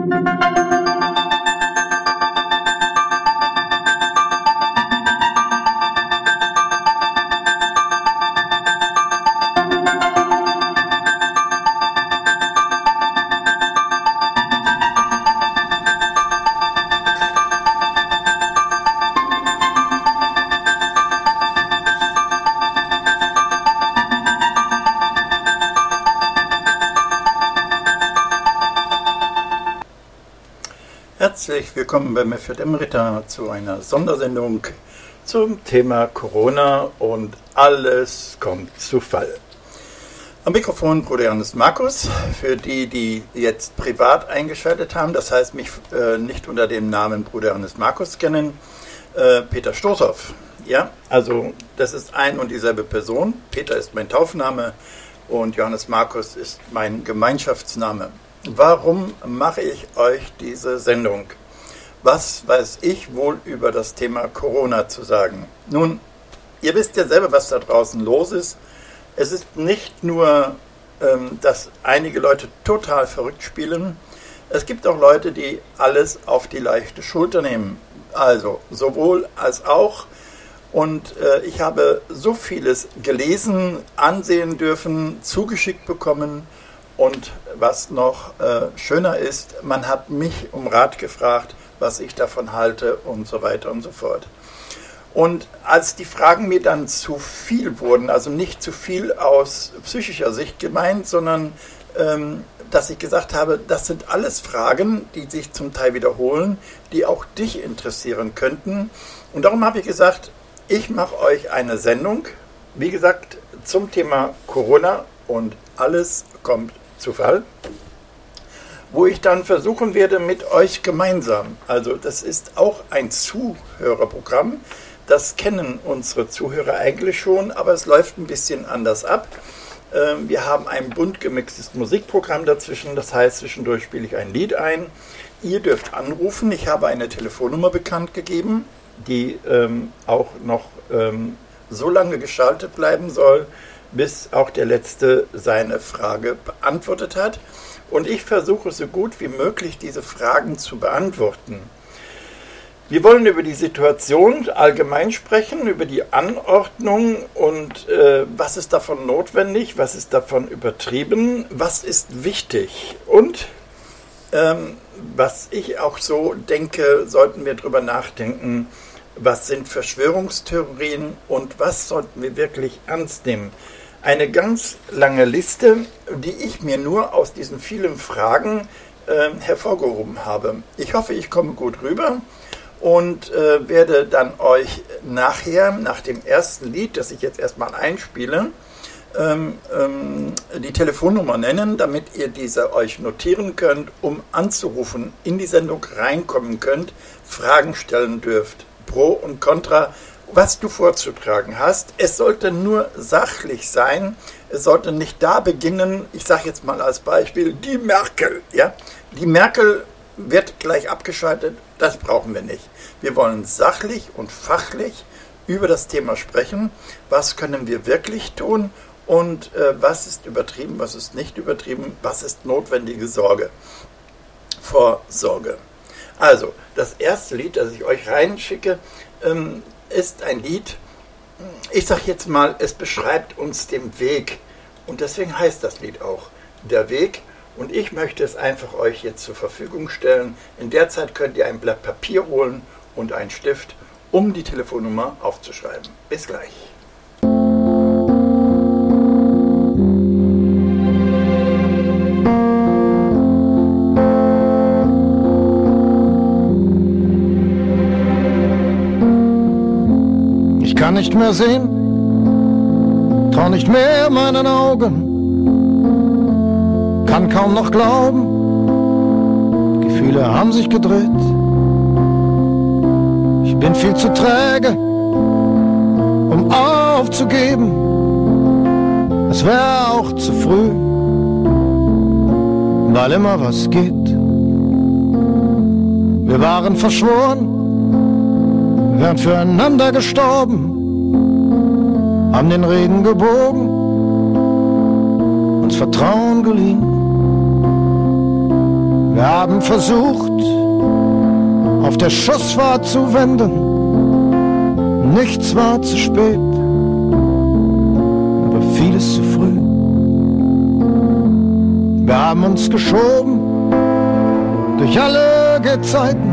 Herzlich willkommen bei Meffert Ritter zu einer Sondersendung zum Thema Corona und alles kommt zu Fall. Am Mikrofon Bruder Johannes Markus, für die jetzt privat eingeschaltet haben, das heißt mich nicht unter dem Namen Bruder Johannes Markus kennen, Peter Stoßhoff. Ja, also das ist ein und dieselbe Person. Peter ist mein Taufname und Johannes Markus ist mein Gemeinschaftsname. Warum mache ich euch diese Sendung? Was weiß ich wohl über das Thema Corona zu sagen? Nun, ihr wisst ja selber, was da draußen los ist. Es ist nicht nur, dass einige Leute total verrückt spielen. Es gibt auch Leute, die alles auf die leichte Schulter nehmen. Also sowohl als auch. Und ich habe so vieles gelesen, ansehen dürfen, zugeschickt bekommen. Und was noch schöner ist, man hat mich um Rat gefragt, was ich davon halte und so weiter und so fort. Und als die Fragen mir dann zu viel wurden, also nicht zu viel aus psychischer Sicht gemeint, sondern dass ich gesagt habe, das sind alles Fragen, die sich zum Teil wiederholen, die auch dich interessieren könnten. Und darum habe ich gesagt, ich mache euch eine Sendung, wie gesagt, zum Thema Corona und alles kommt zu Fall, wo ich dann versuchen werde mit euch gemeinsam, also das ist auch ein Zuhörerprogramm, das kennen unsere Zuhörer eigentlich schon, aber es läuft ein bisschen anders ab. Wir haben ein bunt gemixtes Musikprogramm dazwischen, das heißt, zwischendurch spiele ich ein Lied ein. Ihr dürft anrufen, ich habe eine Telefonnummer bekannt gegeben, die auch noch so lange geschaltet bleiben soll, bis auch der Letzte seine Frage beantwortet hat. Und ich versuche so gut wie möglich, diese Fragen zu beantworten. Wir wollen über die Situation allgemein sprechen, über die Anordnung und was ist davon notwendig, was ist davon übertrieben, was ist wichtig. Und was ich auch so denke, sollten wir darüber nachdenken, was sind Verschwörungstheorien und was sollten wir wirklich ernst nehmen. Eine ganz lange Liste, die ich mir nur aus diesen vielen Fragen hervorgehoben habe. Ich hoffe, ich komme gut rüber und werde dann euch nachher, nach dem ersten Lied, das ich jetzt erstmal einspiele, die Telefonnummer nennen, damit ihr diese euch notieren könnt, um anzurufen, in die Sendung reinkommen könnt, Fragen stellen dürft, Pro und Contra, was du vorzutragen hast. Es sollte nur sachlich sein. Es sollte nicht da beginnen, ich sage jetzt mal als Beispiel, die Merkel. Ja? Die Merkel wird gleich abgeschaltet, das brauchen wir nicht. Wir wollen sachlich und fachlich über das Thema sprechen. Was können wir wirklich tun und was ist übertrieben, was ist nicht übertrieben, was ist notwendige Sorge, Vorsorge. Also, das erste Lied, das ich euch reinschicke, ist ein Lied, ich sage jetzt mal, es beschreibt uns den Weg. Und deswegen heißt das Lied auch Der Weg. Und ich möchte es einfach euch jetzt zur Verfügung stellen. In der Zeit könnt ihr ein Blatt Papier holen und einen Stift, um die Telefonnummer aufzuschreiben. Bis gleich. Kann nicht mehr sehen, trau nicht mehr meinen Augen, kann kaum noch glauben, Gefühle haben sich gedreht. Ich bin viel zu träge, um aufzugeben, es wäre auch zu früh, weil immer was geht. Wir waren verschworen, wären füreinander gestorben, haben den Reden gebogen, uns Vertrauen geliehen. Wir haben versucht, auf der Schussfahrt zu wenden. Nichts war zu spät, aber vieles zu früh. Wir haben uns geschoben durch alle Gezeiten,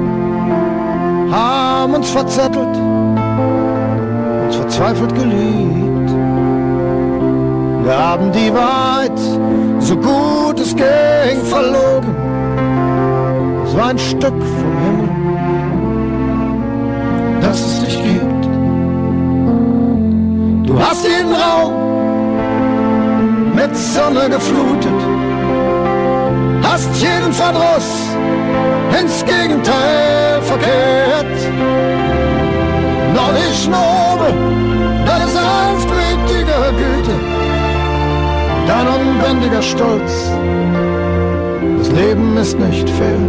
haben uns verzettelt, uns verzweifelt geliebt. Wir haben die Wahrheit, so gut es ging, verlogen. Es war ein Stück vom Himmel, das es dich gibt. Du hast jeden Raum mit Sonne geflutet, hast jeden Verdruss ins Gegenteil verkehrt. Doch die Schnurre deine sanftmütige Güte, dein unbändiger Stolz, das Leben ist nicht fair.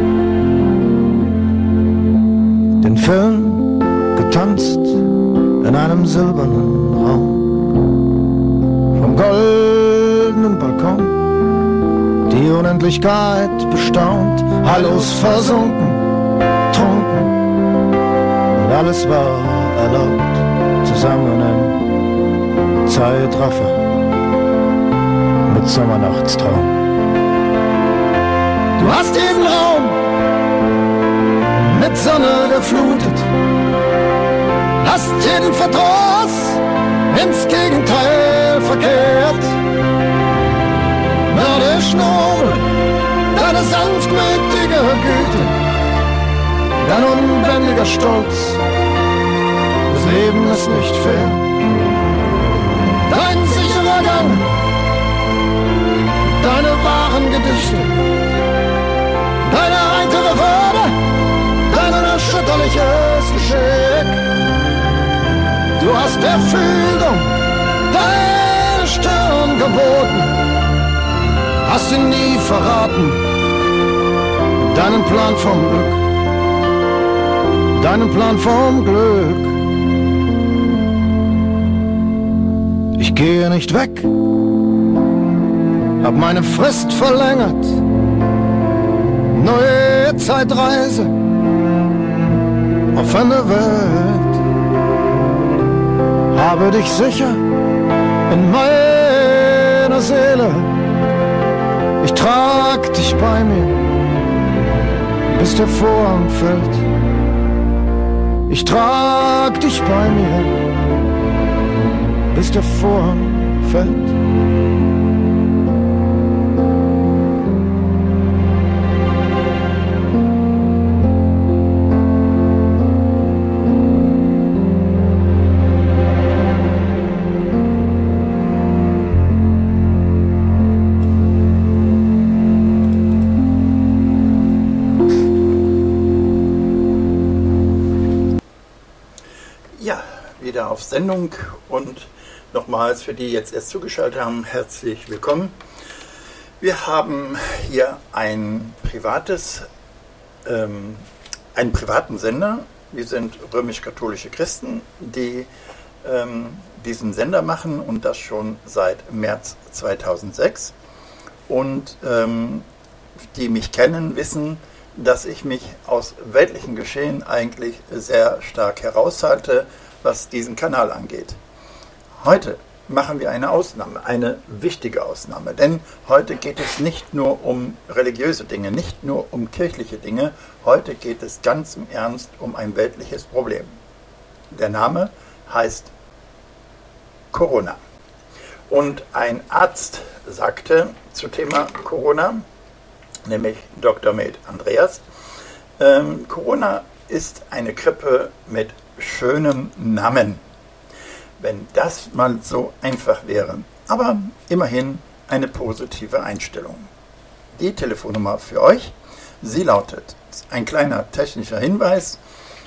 Den Film getanzt in einem silbernen Raum, vom goldenen Balkon die Unendlichkeit bestaunt, Hallos versunken, trunken, und alles war erlaubt, zusammen im Zeitraffer mit Sommernachtstraum. Du hast jeden Raum mit Sonne geflutet, hast jeden Verdruss ins Gegenteil verkehrt. Nur der Schnurr, deine sanftmütige Güte, dein unbändiger Stolz, das Leben ist nicht fair. Dein sicherer Gang, deine wahren Gedichte, deine heitere Würde, dein unerschütterliches Geschick. Du hast der Fügung deine Stirn geboten, hast ihn nie verraten, deinen Plan vom Glück, deinen Plan vom Glück. Ich gehe nicht weg, hab meine Frist verlängert, neue Zeitreise auf eine Welt, habe dich sicher in meiner Seele. Ich trag dich bei mir, bis der Vorhang fällt. Ich trag dich bei mir, bis der Vorhang fällt. Wieder auf Sendung und nochmals für die jetzt erst zugeschaltet haben, herzlich willkommen. Wir haben hier einen privaten Sender. Wir sind römisch-katholische Christen, die diesen Sender machen und das schon seit März 2006. Und die mich kennen, wissen, dass ich mich aus weltlichen Geschehen eigentlich sehr stark heraushalte, was diesen Kanal angeht. Heute machen wir eine Ausnahme, eine wichtige Ausnahme, denn heute geht es nicht nur um religiöse Dinge, nicht nur um kirchliche Dinge, heute geht es ganz im Ernst um ein weltliches Problem. Der Name heißt Corona. Und ein Arzt sagte zu Thema Corona, nämlich Dr. Med Andreas, Corona ist eine Grippe mit schönem Namen. Wenn das mal so einfach wäre. Aber immerhin eine positive Einstellung. Die Telefonnummer für euch, sie lautet, ein kleiner technischer Hinweis,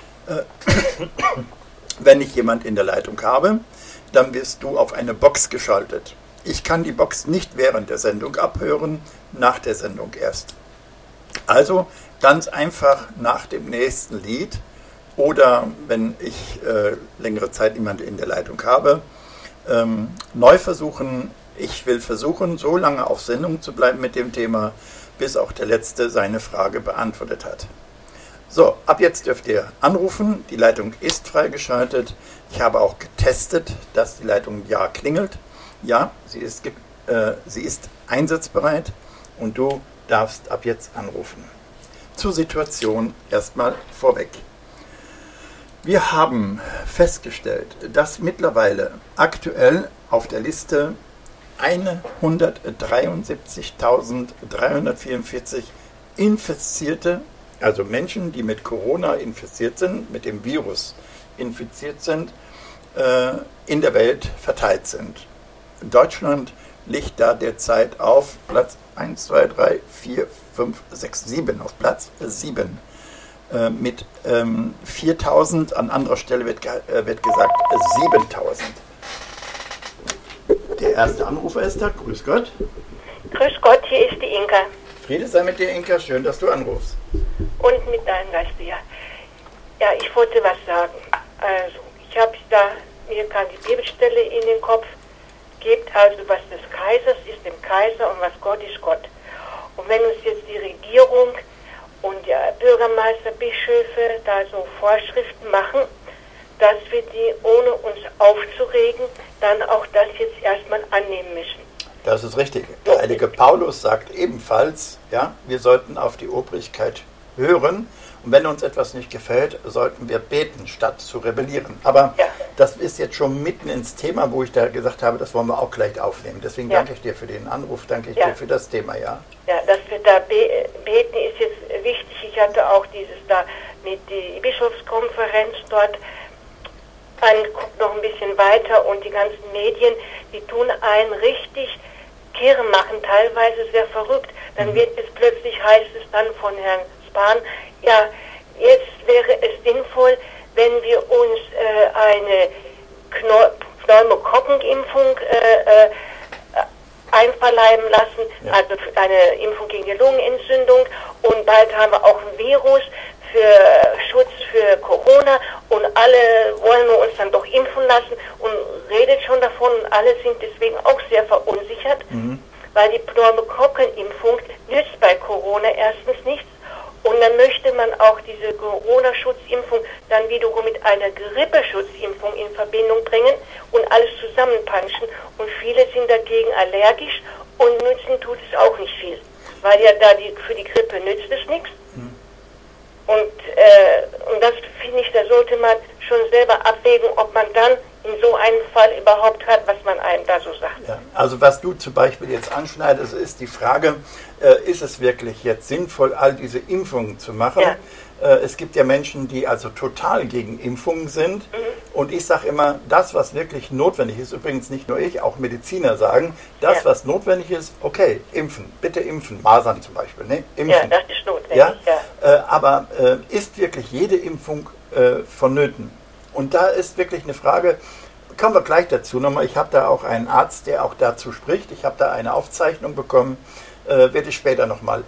wenn ich jemand in der Leitung habe, dann wirst du auf eine Box geschaltet. Ich kann die Box nicht während der Sendung abhören, nach der Sendung erst. Also ganz einfach nach dem nächsten Lied oder wenn ich längere Zeit niemanden in der Leitung habe, neu versuchen. Ich will versuchen, so lange auf Sendung zu bleiben mit dem Thema, bis auch der Letzte seine Frage beantwortet hat. So, ab jetzt dürft ihr anrufen. Die Leitung ist freigeschaltet. Ich habe auch getestet, dass die Leitung ja klingelt. Ja, sie ist einsatzbereit und du darfst ab jetzt anrufen. Zur Situation erstmal vorweg. Wir haben festgestellt, dass mittlerweile aktuell auf der Liste 173.344 Infizierte, also Menschen, die mit Corona infiziert sind, mit dem Virus infiziert sind, in der Welt verteilt sind. Deutschland liegt da derzeit auf Platz 1, 2, 3, 4, 5, 6, 7, auf Platz 7. Mit 4.000, an anderer Stelle wird gesagt 7.000. Der erste Anrufer ist da. Grüß Gott. Grüß Gott, hier ist die Inka. Friede sei mit dir, Inka. Schön, dass du anrufst. Und mit deinem Geist, ja. Ja, ich wollte was sagen. Also, ich habe mir kam die Bibelstelle in den Kopf. Gebt also, was des Kaisers ist dem Kaiser und was Gott ist Gott. Und wenn uns jetzt die Regierung und der Bürgermeister, Bischöfe da so Vorschriften machen, dass wir die, ohne uns aufzuregen, dann auch das jetzt erstmal annehmen müssen. Das ist richtig. Der heilige Paulus sagt ebenfalls, ja, wir sollten auf die Obrigkeit hören. Und wenn uns etwas nicht gefällt, sollten wir beten, statt zu rebellieren. Aber ja, das ist jetzt schon mitten ins Thema, wo ich da gesagt habe, das wollen wir auch gleich aufnehmen. Deswegen danke ich dir für den Anruf, danke ich dir für das Thema, ja. Ja, dass wir da beten ist jetzt wichtig. Ich hatte auch dieses da mit der Bischofskonferenz dort angeguckt, noch ein bisschen weiter, und die ganzen Medien, die tun einen richtig kirre machen, teilweise sehr verrückt. Dann wird es plötzlich, heißt es dann von Herrn Spahn, ja, jetzt wäre es sinnvoll, wenn wir uns eine Pneumokokkenimpfung einverleiben lassen, also eine Impfung gegen die Lungenentzündung, und bald haben wir auch ein Virus für Schutz für Corona und alle wollen wir uns dann doch impfen lassen und redet schon davon, und alle sind deswegen auch sehr verunsichert, weil die Pneumokokkenimpfung nützt bei Corona erstens nichts. Und dann möchte man auch diese Corona-Schutzimpfung dann wiederum mit einer Grippeschutzimpfung in Verbindung bringen und alles zusammenpanschen. Und viele sind dagegen allergisch und nützen tut es auch nicht viel. Weil ja da für die Grippe nützt es nichts. Und das finde ich, da sollte man schon selber abwägen, ob man dann in so einem Fall überhaupt hat, was man einem da so sagt. Ja, also was du zum Beispiel jetzt anschneidest, ist die Frage, ist es wirklich jetzt sinnvoll, all diese Impfungen zu machen? Ja. Es gibt ja Menschen, die also total gegen Impfungen sind. Und ich sage immer, das, was wirklich notwendig ist, übrigens nicht nur ich, auch Mediziner sagen, das, was notwendig ist, okay, impfen, bitte impfen, Masern zum Beispiel, ne? Impfen. Ja, das ist notwendig. Ja? Aber ist wirklich jede Impfung vonnöten? Und da ist wirklich eine Frage, kommen wir gleich dazu nochmal. Ich habe da auch einen Arzt, der auch dazu spricht. Ich habe da eine Aufzeichnung bekommen, werde ich später nochmal,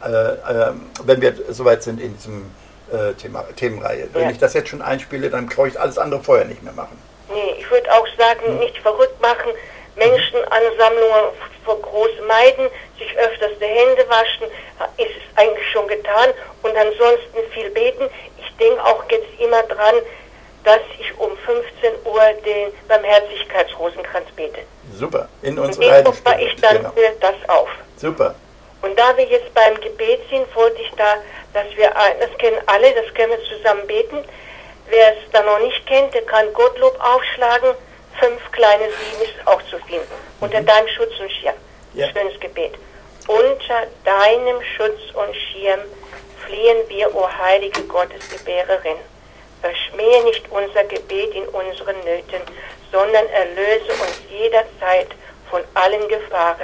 wenn wir soweit sind in diesem Themenreihe. Wenn ich das jetzt schon einspiele, dann brauche ich alles andere vorher nicht mehr machen. Nee, ich würde auch sagen, nicht verrückt machen, Menschenansammlungen vor groß meiden, sich öfters die Hände waschen, ist es eigentlich schon getan, und ansonsten viel beten. Ich denke auch jetzt immer dran, dass ich um 15 Uhr den Barmherzigkeitsrosenkranz bete. Super, in unserer Heiligstunde. Und ich dann das auf. Super. Und da wir jetzt beim Gebet sind, wollte ich da, dass wir, das kennen alle, das können wir zusammen beten. Wer es da noch nicht kennt, der kann Gottlob aufschlagen. 5 kleine 7 ist auch zu finden. Unter deinem Schutz und Schirm. Ja. Schönes Gebet. Unter deinem Schutz und Schirm fliehen wir, o heilige Gottesgebärerin. Verschmähe nicht unser Gebet in unseren Nöten, sondern erlöse uns jederzeit von allen Gefahren.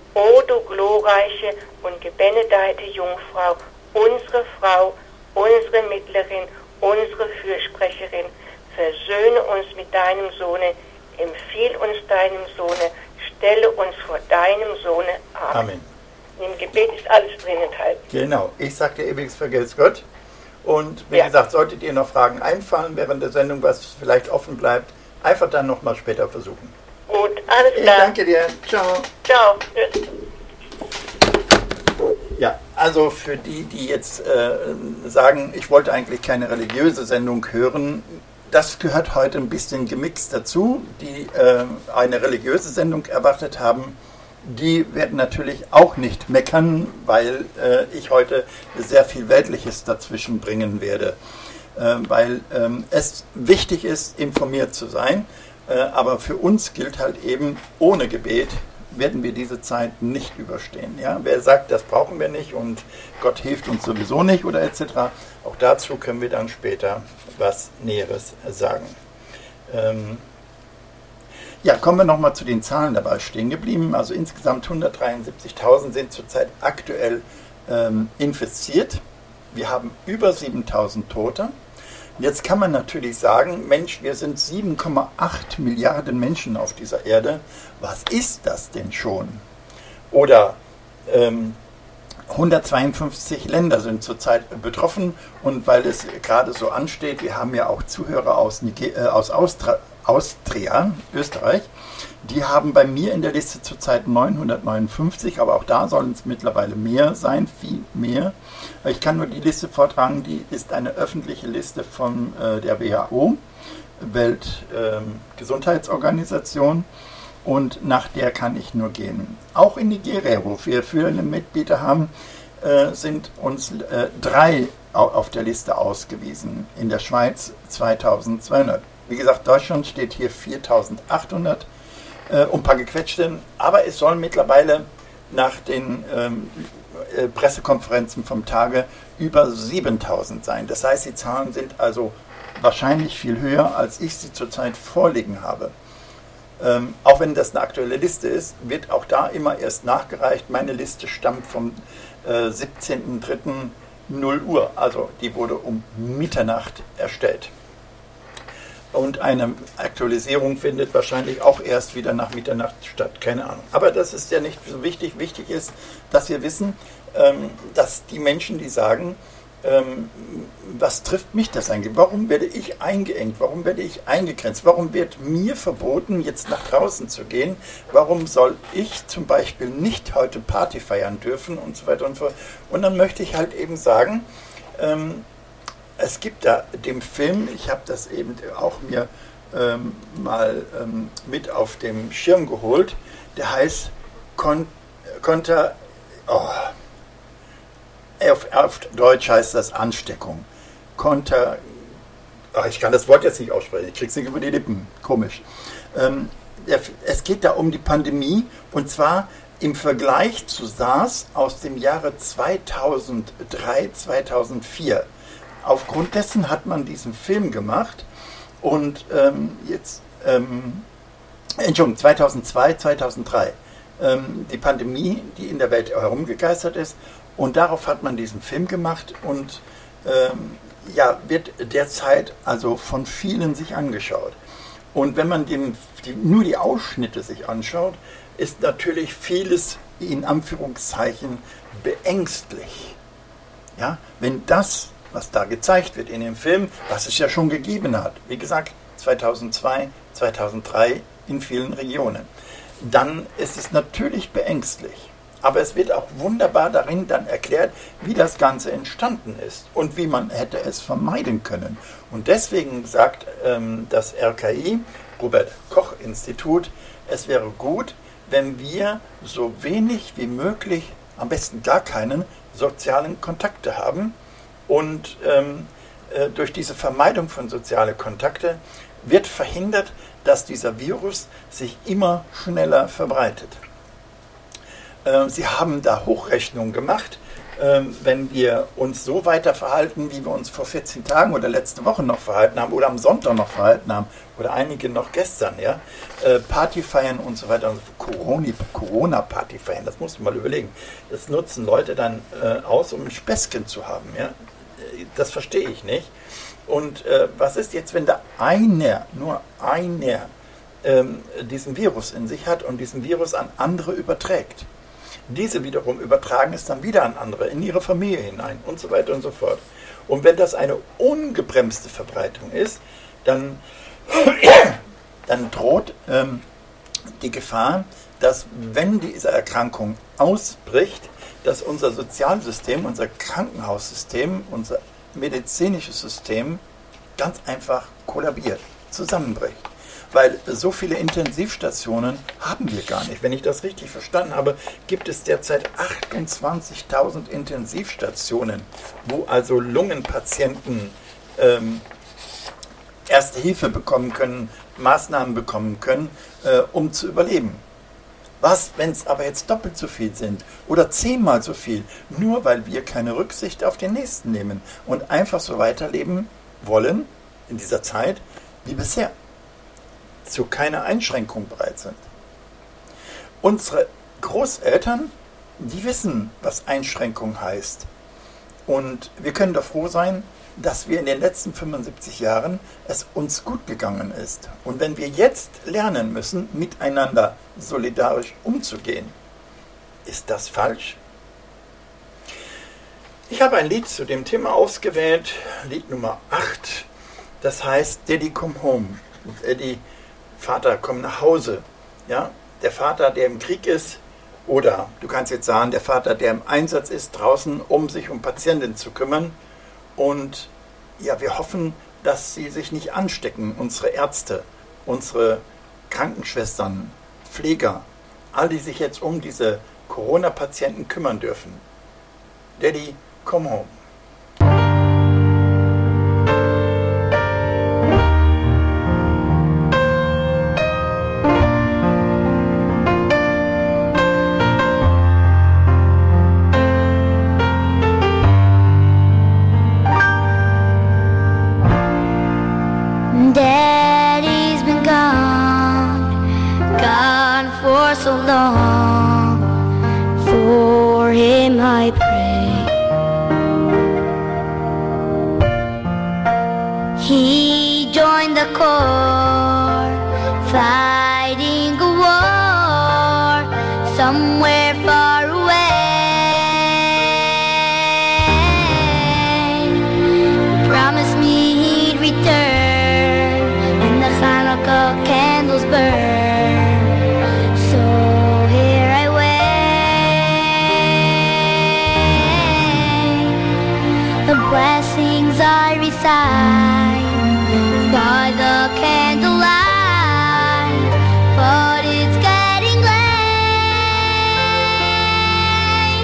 O du glorreiche und gebenedeite Jungfrau, unsere Frau, unsere Mittlerin, unsere Fürsprecherin, versöhne uns mit deinem Sohne, empfiehl uns deinem Sohne, stelle uns vor deinem Sohne. Amen. Im Gebet ist alles drin enthalten. Genau, ich sage dir ewiges Vergelt's Gott. Und wie gesagt, solltet ihr noch Fragen einfallen während der Sendung, was vielleicht offen bleibt, einfach dann nochmal später versuchen. Gut, alles klar. Ich danke dir. Ciao. Ciao. Tschüss. Ja, Also für die, die jetzt sagen, ich wollte eigentlich keine religiöse Sendung hören, das gehört heute ein bisschen gemixt dazu. Die eine religiöse Sendung erwartet haben, die werden natürlich auch nicht meckern, weil ich heute sehr viel Weltliches dazwischen bringen werde. Weil es wichtig ist, informiert zu sein, aber für uns gilt halt eben, ohne Gebet werden wir diese Zeit nicht überstehen. Ja? Wer sagt, das brauchen wir nicht und Gott hilft uns sowieso nicht oder etc., auch dazu können wir dann später was Näheres sagen. Ja, kommen wir nochmal zu den Zahlen dabei stehen geblieben. Also insgesamt 173.000 sind zurzeit aktuell infiziert. Wir haben über 7.000 Tote. Jetzt kann man natürlich sagen, Mensch, wir sind 7,8 Milliarden Menschen auf dieser Erde. Was ist das denn schon? Oder 152 Länder sind zurzeit betroffen. Und weil es gerade so ansteht, wir haben ja auch Zuhörer aus Austria, Österreich, die haben bei mir in der Liste zurzeit 959, aber auch da sollen es mittlerweile mehr sein, viel mehr. Ich kann nur die Liste vortragen, die ist eine öffentliche Liste von der WHO, Weltgesundheitsorganisation, und nach der kann ich nur gehen. Auch in Nigeria, wo wir führende Mitglieder haben, sind uns 3 auf der Liste ausgewiesen. In der Schweiz 2200. Wie gesagt, Deutschland steht hier 4800, ein paar gequetschte, aber es sollen mittlerweile nach den Pressekonferenzen vom Tage über 7000 sein. Das heißt, die Zahlen sind also wahrscheinlich viel höher, als ich sie zurzeit vorliegen habe. Auch wenn das eine aktuelle Liste ist, wird auch da immer erst nachgereicht. Meine Liste stammt vom 17.03.0 Uhr, also die wurde um Mitternacht erstellt. Und eine Aktualisierung findet wahrscheinlich auch erst wieder nach Mitternacht statt, keine Ahnung. Aber das ist ja nicht so wichtig. Wichtig ist, dass wir wissen, dass die Menschen, die sagen, was trifft mich das eigentlich? Warum werde ich eingeengt? Warum werde ich eingegrenzt? Warum wird mir verboten, jetzt nach draußen zu gehen? Warum soll ich zum Beispiel nicht heute Party feiern dürfen und so weiter und so fort? Und dann möchte ich halt eben sagen, es gibt da den Film, ich habe das eben auch mir mal mit auf dem Schirm geholt, der heißt auf Deutsch heißt das Ansteckung. Ich kann das Wort jetzt nicht aussprechen, ich krieg's nicht über die Lippen, komisch. Es geht da um die Pandemie, und zwar im Vergleich zu SARS aus dem Jahre 2003, 2004. Aufgrund dessen hat man diesen Film gemacht und 2002, 2003. Die Pandemie, die in der Welt herumgegeistert ist, und darauf hat man diesen Film gemacht und wird derzeit also von vielen sich angeschaut. Und wenn man nur die Ausschnitte sich anschaut, ist natürlich vieles in Anführungszeichen beängstlich. Ja, wenn das, was da gezeigt wird in dem Film, was es ja schon gegeben hat, wie gesagt, 2002, 2003 in vielen Regionen, dann ist es natürlich beängstlich. Aber es wird auch wunderbar darin dann erklärt, wie das Ganze entstanden ist und wie man hätte es vermeiden können. Und deswegen sagt das RKI, Robert-Koch-Institut, es wäre gut, wenn wir so wenig wie möglich, am besten gar keinen, sozialen Kontakte haben. Und durch diese Vermeidung von sozialen Kontakten wird verhindert, dass dieser Virus sich immer schneller verbreitet. Sie haben da Hochrechnungen gemacht, wenn wir uns so weiter verhalten, wie wir uns vor 14 Tagen oder letzte Woche noch verhalten haben oder am Sonntag noch verhalten haben oder einige noch gestern, ja, Party feiern und so weiter, also Corona-Party feiern, das muss man mal überlegen. Das nutzen Leute dann aus, um ein Späßchen zu haben, ja. Das verstehe ich nicht. Und was ist jetzt, wenn da nur einer diesen Virus in sich hat und diesen Virus an andere überträgt? Diese wiederum übertragen es dann wieder an andere, in ihre Familie hinein und so weiter und so fort. Und wenn das eine ungebremste Verbreitung ist, dann droht die Gefahr, dass wenn diese Erkrankung ausbricht, dass unser Sozialsystem, unser Krankenhaussystem, unser medizinisches System ganz einfach kollabiert, zusammenbricht. Weil so viele Intensivstationen haben wir gar nicht. Wenn ich das richtig verstanden habe, gibt es derzeit 28.000 Intensivstationen, wo also Lungenpatienten Erste Hilfe bekommen können, Maßnahmen bekommen können, um zu überleben. Was, wenn es aber jetzt doppelt so viel sind oder 10-mal so viel, nur weil wir keine Rücksicht auf den Nächsten nehmen und einfach so weiterleben wollen in dieser Zeit wie bisher, zu keiner Einschränkung bereit sind. Unsere Großeltern, die wissen, was Einschränkung heißt. Und wir können doch froh sein, dass wir in den letzten 75 Jahren es uns gut gegangen ist. Und wenn wir jetzt lernen müssen, miteinander solidarisch umzugehen, ist das falsch? Ich habe ein Lied zu dem Thema ausgewählt, Lied Nummer 8, das heißt Daddy Come Home. Daddy, Vater, komm nach Hause. Ja? Der Vater, der im Krieg ist, oder du kannst jetzt sagen, der Vater, der im Einsatz ist draußen, um sich um Patienten zu kümmern. Und ja, wir hoffen, dass sie sich nicht anstecken, unsere Ärzte, unsere Krankenschwestern, Pfleger, all die sich jetzt um diese Corona-Patienten kümmern dürfen. Daddy, come home. Daddy's been gone for so long. For him I pray. He joined the corps, fighting a war somewhere far away. Promised me he'd return when the Hanukkah candles burn. So here I wait. The blessings I recite by the candlelight, but it's getting late.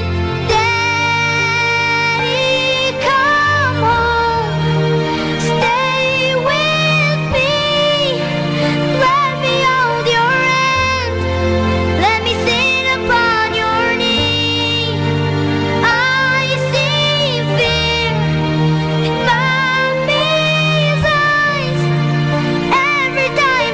Daddy, come home, stay with me. Let me hold your hand, let me sit upon your knee. I see fear in mommy's eyes every time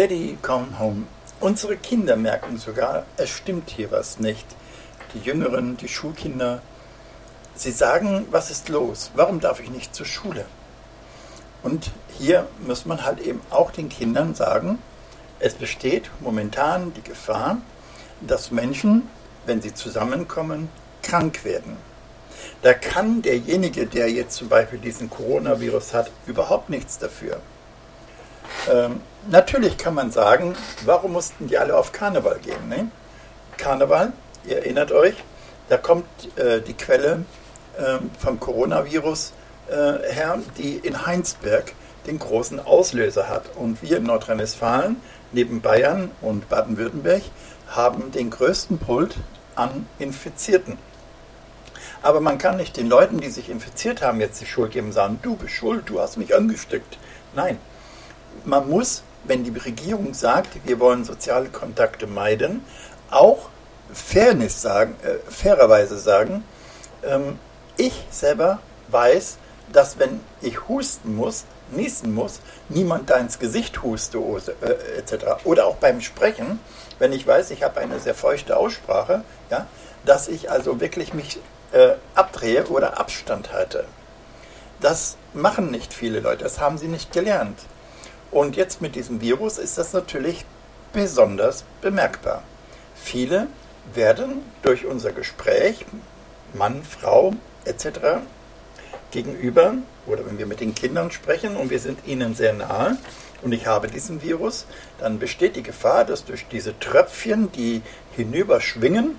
Daddy, come home. Unsere Kinder merken sogar, es stimmt hier was nicht. Die Jüngeren, die Schulkinder, sie sagen, was ist los? Warum darf ich nicht zur Schule? Und hier muss man halt eben auch den Kindern sagen, es besteht momentan die Gefahr, dass Menschen, wenn sie zusammenkommen, krank werden. Da kann derjenige, der jetzt zum Beispiel diesen Coronavirus hat, überhaupt nichts dafür. Natürlich kann man sagen, warum mussten die alle auf Karneval gehen? Ne? Karneval, ihr erinnert euch, da kommt die Quelle vom Coronavirus her, die in Heinsberg den großen Auslöser hat. Und wir in Nordrhein-Westfalen, neben Bayern und Baden-Württemberg, haben den größten Pult an Infizierten. Aber man kann nicht den Leuten, die sich infiziert haben, jetzt die Schuld geben und sagen, du bist schuld, du hast mich angesteckt. Nein, man muss, wenn die Regierung sagt, wir wollen soziale Kontakte meiden, auch fairerweise sagen, ich selber weiß, dass wenn ich husten muss, niesen muss, niemand da ins Gesicht huste etc. Oder auch beim Sprechen, wenn ich weiß, ich habe eine sehr feuchte Aussprache, ja, dass ich also wirklich mich abdrehe oder Abstand halte. Das machen nicht viele Leute, das haben sie nicht gelernt. Und jetzt mit diesem Virus ist das natürlich besonders bemerkbar. Viele werden durch unser Gespräch, Mann, Frau etc. gegenüber, oder wenn wir mit den Kindern sprechen und wir sind ihnen sehr nahe und ich habe diesen Virus, dann besteht die Gefahr, dass durch diese Tröpfchen, die hinüberspringen,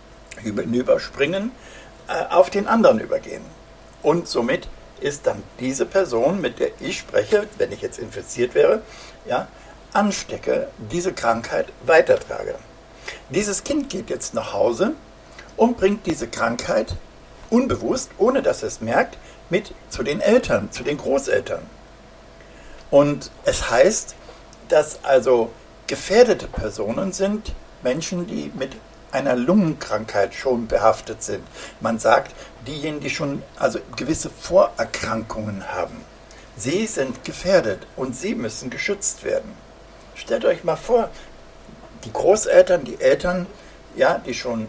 auf den anderen übergehen. Und somit ist dann diese Person, mit der ich spreche, wenn ich jetzt infiziert wäre, ja, anstecke, diese Krankheit weitertrage. Dieses Kind geht jetzt nach Hause und bringt diese Krankheit unbewusst, ohne dass es merkt, mit zu den Eltern, zu den Großeltern. Und es heißt, dass also gefährdete Personen sind Menschen, die mit einer Lungenkrankheit schon behaftet sind. Man sagt, diejenigen, die schon also gewisse Vorerkrankungen haben. Sie sind gefährdet und sie müssen geschützt werden. Stellt euch mal vor, die Großeltern, die Eltern, ja, die schon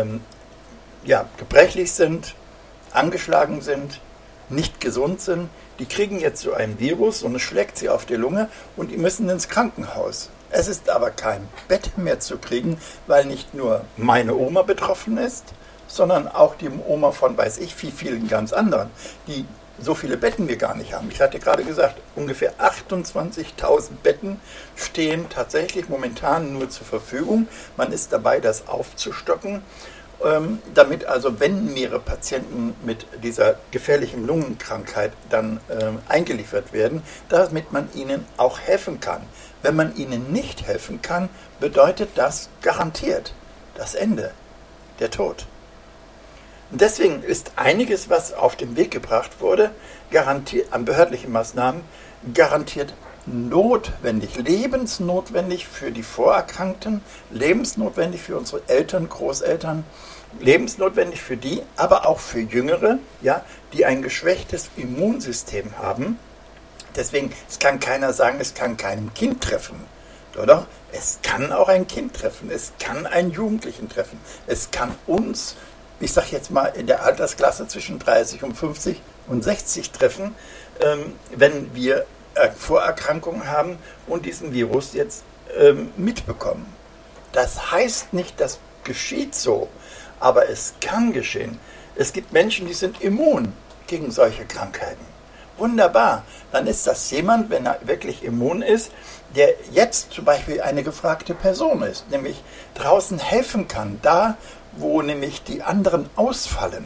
gebrechlich sind, angeschlagen sind, nicht gesund sind, die kriegen jetzt so ein Virus und es schlägt sie auf die Lunge und die müssen ins Krankenhaus. Es ist aber kein Bett mehr zu kriegen, weil nicht nur meine Oma betroffen ist, sondern auch die Oma von weiß ich wie vielen ganz anderen, die so viele Betten wir gar nicht haben. Ich hatte gerade gesagt, ungefähr 28.000 Betten stehen tatsächlich momentan nur zur Verfügung. Man ist dabei, das aufzustocken, damit also, wenn mehrere Patienten mit dieser gefährlichen Lungenkrankheit dann eingeliefert werden, damit man ihnen auch helfen kann. Wenn man ihnen nicht helfen kann, bedeutet das garantiert das Ende, der Tod. Und deswegen ist einiges, was auf den Weg gebracht wurde, garantiert an behördlichen Maßnahmen, garantiert notwendig, lebensnotwendig für die Vorerkrankten, lebensnotwendig für unsere Eltern, Großeltern, lebensnotwendig für die, aber auch für Jüngere, ja, die ein geschwächtes Immunsystem haben. Deswegen, es kann keiner sagen, es kann kein Kind treffen. Doch, es kann auch ein Kind treffen, es kann einen Jugendlichen treffen, es kann uns, ich sage jetzt mal, in der Altersklasse zwischen 30 und 50 und 60 treffen, wenn wir Vorerkrankungen haben und diesen Virus jetzt mitbekommen. Das heißt nicht, das geschieht so, aber es kann geschehen. Es gibt Menschen, die sind immun gegen solche Krankheiten. Wunderbar, dann ist das jemand, wenn er wirklich immun ist, der jetzt zum Beispiel eine gefragte Person ist, nämlich draußen helfen kann, da wo nämlich die anderen ausfallen.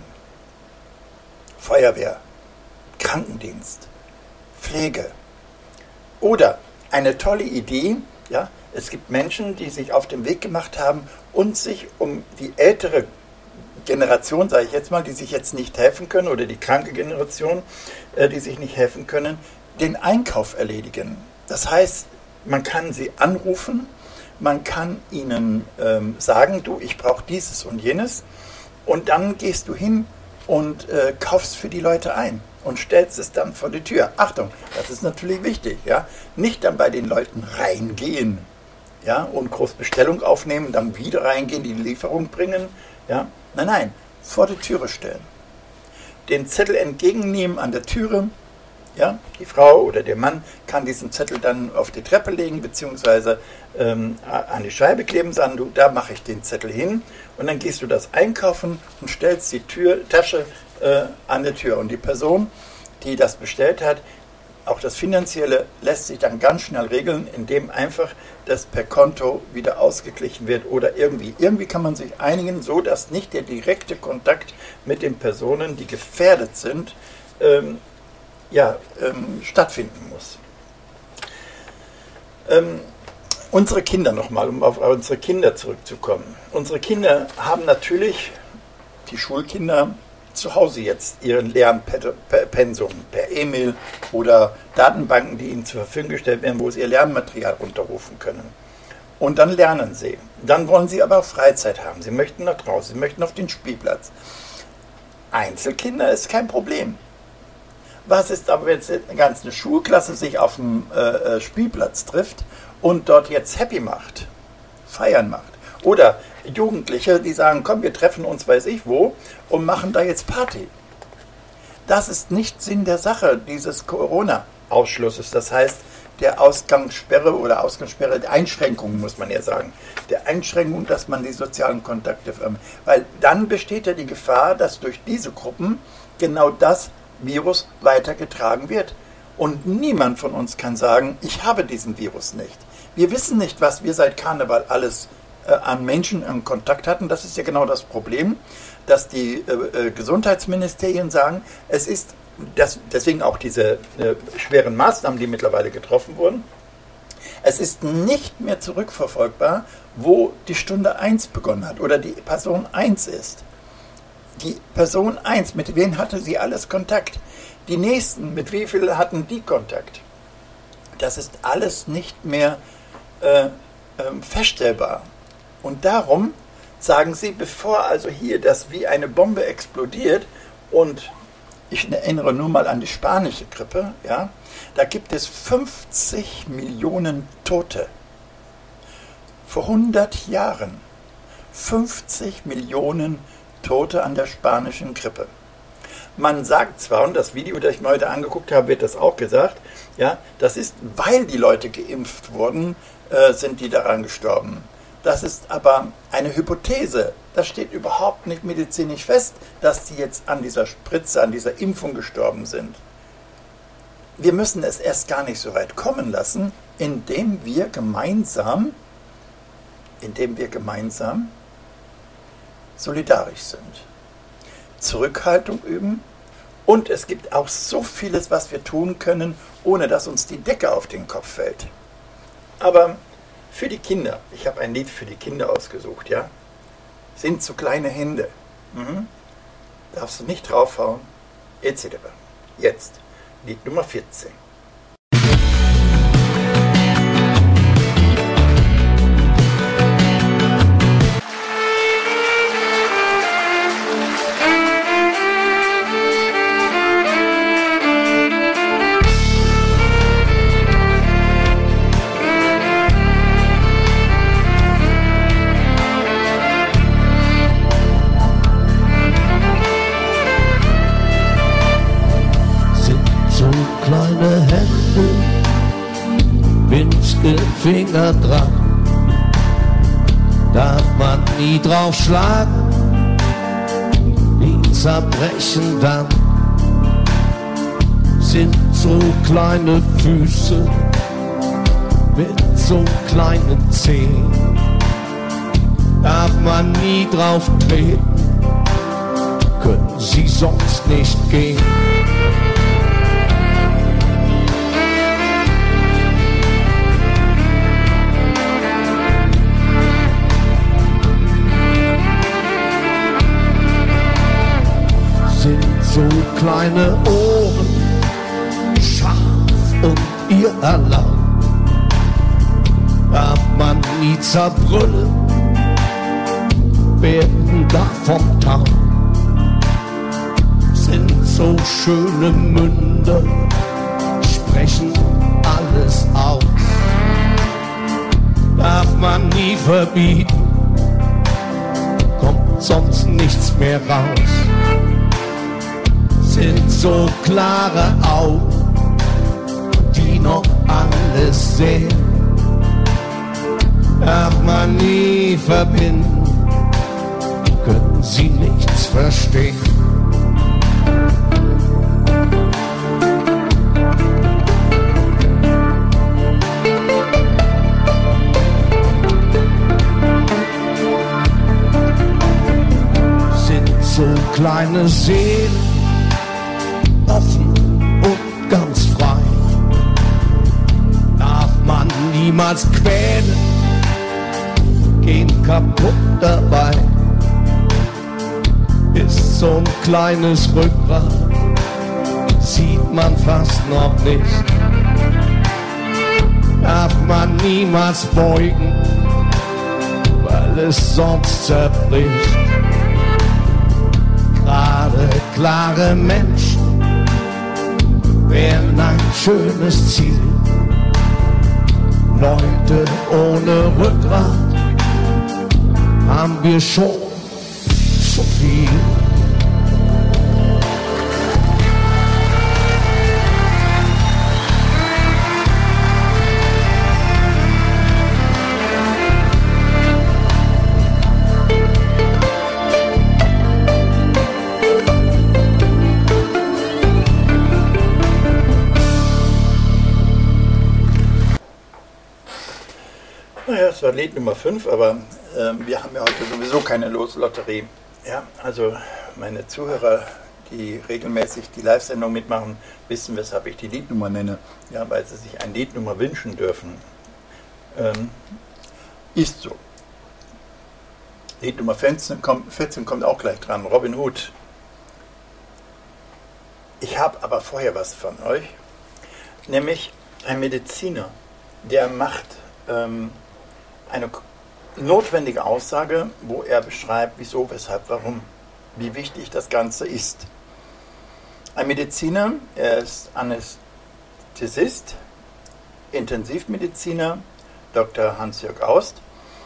Feuerwehr, Krankendienst, Pflege. Oder eine tolle Idee, ja, es gibt Menschen, die sich auf den Weg gemacht haben und sich um die ältere Generation, sage ich jetzt mal, die sich jetzt nicht helfen können, oder die kranke Generation, die sich nicht helfen können, den Einkauf erledigen. Das heißt, man kann sie anrufen, man kann ihnen sagen, du, ich brauche dieses und jenes, und dann gehst du hin, und kaufst für die Leute ein und stellst es dann vor die Tür. Achtung, das ist natürlich wichtig, ja. Nicht dann bei den Leuten reingehen, ja, und groß Bestellung aufnehmen, dann wieder reingehen, die Lieferung bringen, ja. Nein, vor die Türe stellen. Den Zettel entgegennehmen an der Türe, ja. Die Frau oder der Mann kann diesen Zettel dann auf die Treppe legen, beziehungsweise an die Scheibe kleben, sagen, du, da mache ich den Zettel hin, und dann gehst du das einkaufen und stellst die Tasche an der Tür, und die Person, die das bestellt hat, auch das Finanzielle lässt sich dann ganz schnell regeln, indem einfach das per Konto wieder ausgeglichen wird oder irgendwie kann man sich einigen, so dass nicht der direkte Kontakt mit den Personen, die gefährdet sind, stattfinden muss. Unsere Kinder nochmal, um auf unsere Kinder zurückzukommen. Unsere Kinder haben natürlich, die Schulkinder, zu Hause jetzt ihren Lernpensum per E-Mail oder Datenbanken, die ihnen zur Verfügung gestellt werden, wo sie ihr Lernmaterial runterrufen können. Und dann lernen sie. Dann wollen sie aber auch Freizeit haben. Sie möchten nach draußen, sie möchten auf den Spielplatz. Einzelkinder ist kein Problem. Was ist aber, wenn jetzt eine ganze Schulklasse sich auf dem Spielplatz trifft und dort jetzt Happy macht, Feiern macht? Oder Jugendliche, die sagen, komm, wir treffen uns weiß ich wo und machen da jetzt Party. Das ist nicht Sinn der Sache dieses Corona-Ausschlusses. Das heißt, der Ausgangssperre oder Ausgangssperre, der Einschränkung, muss man ja sagen. Der Einschränkung, dass man die sozialen Kontakte vermeidet. Weil dann besteht ja die Gefahr, dass durch diese Gruppen genau das Virus weitergetragen wird. Und niemand von uns kann sagen, ich habe diesen Virus nicht. Wir wissen nicht, was wir seit Karneval alles an Menschen in Kontakt hatten. Das ist ja genau das Problem, dass die Gesundheitsministerien sagen, es ist, deswegen auch diese schweren Maßnahmen, die mittlerweile getroffen wurden, es ist nicht mehr zurückverfolgbar, wo die Stunde 1 begonnen hat oder die Person 1 ist. Die Person 1, mit wem hatte sie alles Kontakt? Die nächsten, mit wie viel hatten die Kontakt? Das ist alles nicht mehr feststellbar. Und darum sagen sie, bevor also hier das wie eine Bombe explodiert, und ich erinnere nur mal an die spanische Grippe, ja, da gibt es 50 Millionen Tote. Vor 100 Jahren 50 Millionen Tote an der spanischen Grippe. Man sagt zwar, und das Video, das ich mir heute angeguckt habe, wird das auch gesagt, ja, das ist, weil die Leute geimpft wurden, sind die daran gestorben. Das ist aber eine Hypothese. Das steht überhaupt nicht medizinisch fest, dass die jetzt an dieser Spritze, an dieser Impfung gestorben sind. Wir müssen es erst gar nicht so weit kommen lassen, indem wir gemeinsam solidarisch sind. Zurückhaltung üben, und es gibt auch so vieles, was wir tun können, ohne dass uns die Decke auf den Kopf fällt. Aber für die Kinder, ich habe ein Lied für die Kinder ausgesucht, ja, sind so kleine Hände. Darfst du nicht draufhauen, etc. Jetzt, Lied Nummer 14. Finger dran, darf man nie drauf schlagen, die zerbrechen dann, sind so kleine Füße mit so kleinen Zehen, darf man nie drauf treten, können sie sonst nicht gehen. So kleine Ohren, scharf und ihr Alarm, darf man nie zerbrüllen, werden davon taub, so schöne Münder sprechen alles aus. Darf man nie verbieten, kommt sonst nichts mehr raus. Sind so klare Augen, die noch alles sehen. Darf man nie verbinden, können sie nichts verstehen. Sind so kleine Seelen, offen und ganz frei. Darf man niemals quälen, gehen kaputt dabei. Ist so ein kleines Rückgrat, sieht man fast noch nicht. Darf man niemals beugen, weil es sonst zerbricht. Gerade klare Menschen wären ein schönes Ziel. Leute ohne Rückgrat haben wir schon so viel. Naja, es war Lied Nummer 5, aber wir haben ja heute sowieso keine Loslotterie. Ja, also meine Zuhörer, die regelmäßig die Live-Sendung mitmachen, wissen, weshalb ich die Liednummer nenne. Ja, weil sie sich eine Liednummer wünschen dürfen. Ist so. Lied Nummer 14 kommt auch gleich dran, Robin Hood. Ich habe aber vorher was von euch, nämlich ein Mediziner, der macht eine notwendige Aussage, wo er beschreibt, wieso, weshalb, warum, wie wichtig das Ganze ist. Ein Mediziner, er ist Anästhesist, Intensivmediziner, Dr. Hans-Jörg Aust.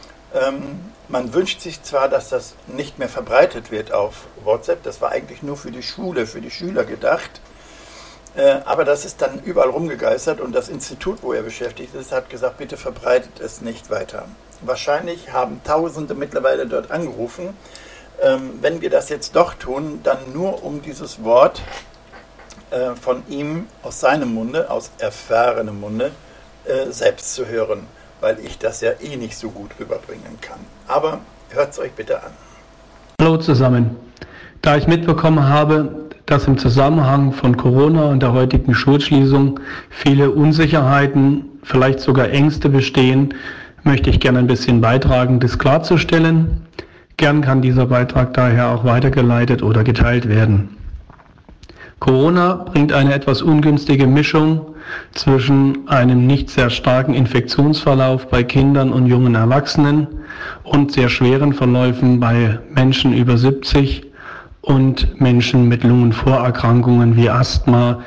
Man wünscht sich zwar, dass das nicht mehr verbreitet wird auf WhatsApp, das war eigentlich nur für die Schule, für die Schüler gedacht, aber das ist dann überall rumgegeistert und das Institut, wo er beschäftigt ist, hat gesagt, bitte verbreitet es nicht weiter. Wahrscheinlich haben Tausende mittlerweile dort angerufen. Wenn wir das jetzt doch tun, dann nur um dieses Wort von ihm aus seinem Munde, aus erfahrenem Munde, selbst zu hören, weil ich das ja eh nicht so gut rüberbringen kann. Aber hört es euch bitte an. Hallo zusammen. Da ich mitbekommen habe, dass im Zusammenhang von Corona und der heutigen Schulschließung viele Unsicherheiten, vielleicht sogar Ängste bestehen, möchte ich gerne ein bisschen beitragen, das klarzustellen. Gern kann dieser Beitrag daher auch weitergeleitet oder geteilt werden. Corona bringt eine etwas ungünstige Mischung zwischen einem nicht sehr starken Infektionsverlauf bei Kindern und jungen Erwachsenen und sehr schweren Verläufen bei Menschen über 70 und Menschen mit Lungenvorerkrankungen wie Asthma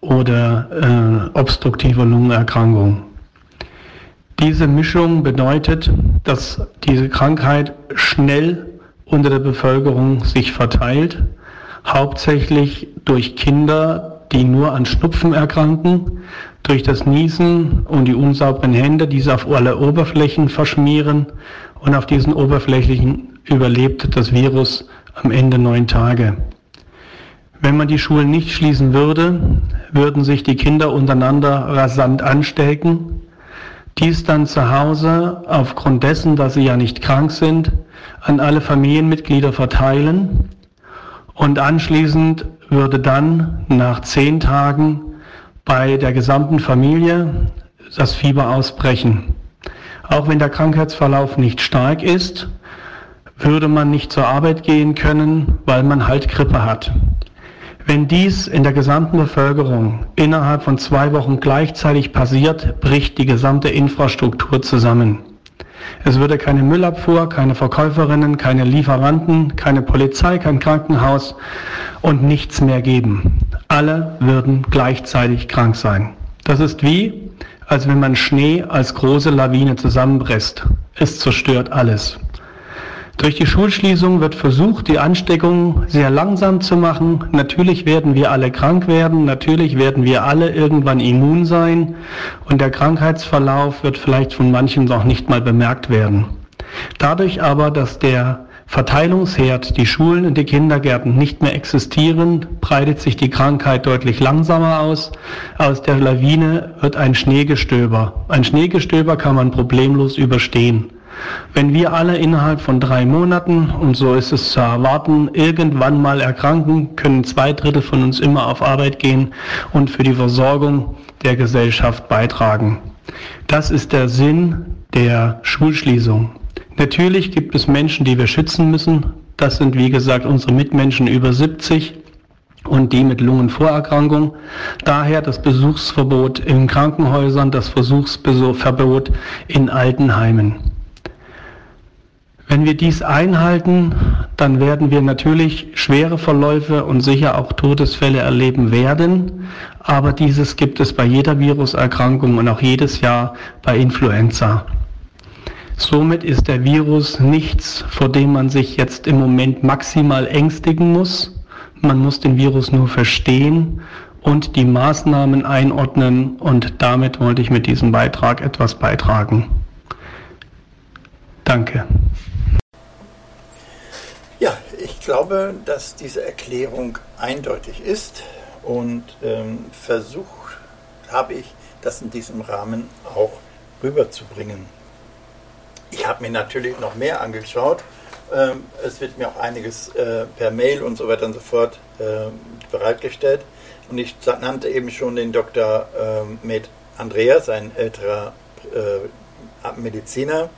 oder obstruktive Lungenerkrankung. Diese Mischung bedeutet, dass diese Krankheit schnell unter der Bevölkerung sich verteilt, hauptsächlich durch Kinder, die nur an Schnupfen erkranken, durch das Niesen und die unsauberen Hände, die sie auf alle Oberflächen verschmieren, und auf diesen Oberflächen überlebt das Virus am Ende 9 Tage. Wenn man die Schulen nicht schließen würde, würden sich die Kinder untereinander rasant anstecken, dies dann zu Hause aufgrund dessen, dass sie ja nicht krank sind, an alle Familienmitglieder verteilen, und anschließend würde dann nach 10 Tagen bei der gesamten Familie das Fieber ausbrechen. Auch wenn der Krankheitsverlauf nicht stark ist, würde man nicht zur Arbeit gehen können, weil man halt Grippe hat. Wenn dies in der gesamten Bevölkerung innerhalb von 2 Wochen gleichzeitig passiert, bricht die gesamte Infrastruktur zusammen. Es würde keine Müllabfuhr, keine Verkäuferinnen, keine Lieferanten, keine Polizei, kein Krankenhaus und nichts mehr geben. Alle würden gleichzeitig krank sein. Das ist wie, als wenn man Schnee als große Lawine zusammenpresst. Es zerstört alles. Durch die Schulschließung wird versucht, die Ansteckung sehr langsam zu machen. Natürlich werden wir alle krank werden, natürlich werden wir alle irgendwann immun sein und der Krankheitsverlauf wird vielleicht von manchen noch nicht mal bemerkt werden. Dadurch aber, dass der Verteilungsherd, die Schulen und die Kindergärten nicht mehr existieren, breitet sich die Krankheit deutlich langsamer aus. Aus der Lawine wird ein Schneegestöber. Ein Schneegestöber kann man problemlos überstehen. Wenn wir alle innerhalb von 3 Monaten, und so ist es zu erwarten, irgendwann mal erkranken, können 2/3 von uns immer auf Arbeit gehen und für die Versorgung der Gesellschaft beitragen. Das ist der Sinn der Schulschließung. Natürlich gibt es Menschen, die wir schützen müssen. Das sind, wie gesagt, unsere Mitmenschen über 70 und die mit Lungenvorerkrankung. Daher das Besuchsverbot in Krankenhäusern, das Versuchsverbot in Altenheimen. Wenn wir dies einhalten, dann werden wir natürlich schwere Verläufe und sicher auch Todesfälle erleben werden. Aber dieses gibt es bei jeder Viruserkrankung und auch jedes Jahr bei Influenza. Somit ist der Virus nichts, vor dem man sich jetzt im Moment maximal ängstigen muss. Man muss den Virus nur verstehen und die Maßnahmen einordnen. Und damit wollte ich mit diesem Beitrag etwas beitragen. Danke. Ja, ich glaube, dass diese Erklärung eindeutig ist und versucht habe ich, das in diesem Rahmen auch rüberzubringen. Ich habe mir natürlich noch mehr angeschaut. Es wird mir auch einiges per Mail und so weiter und so fort bereitgestellt. Und ich nannte eben schon den Dr. Med Andreas, ein älterer Mediziner,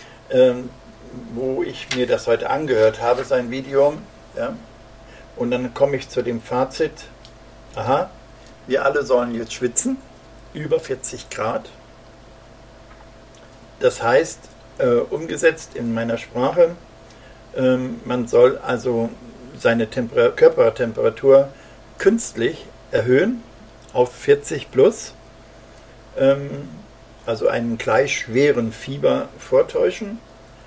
wo ich mir das heute angehört habe, sein Video. Ja? Und dann komme ich zu dem Fazit, aha, wir alle sollen jetzt schwitzen, über 40 Grad. Das heißt, umgesetzt in meiner Sprache, man soll also seine Körpertemperatur künstlich erhöhen auf 40 plus, also einen gleich schweren Fieber vortäuschen,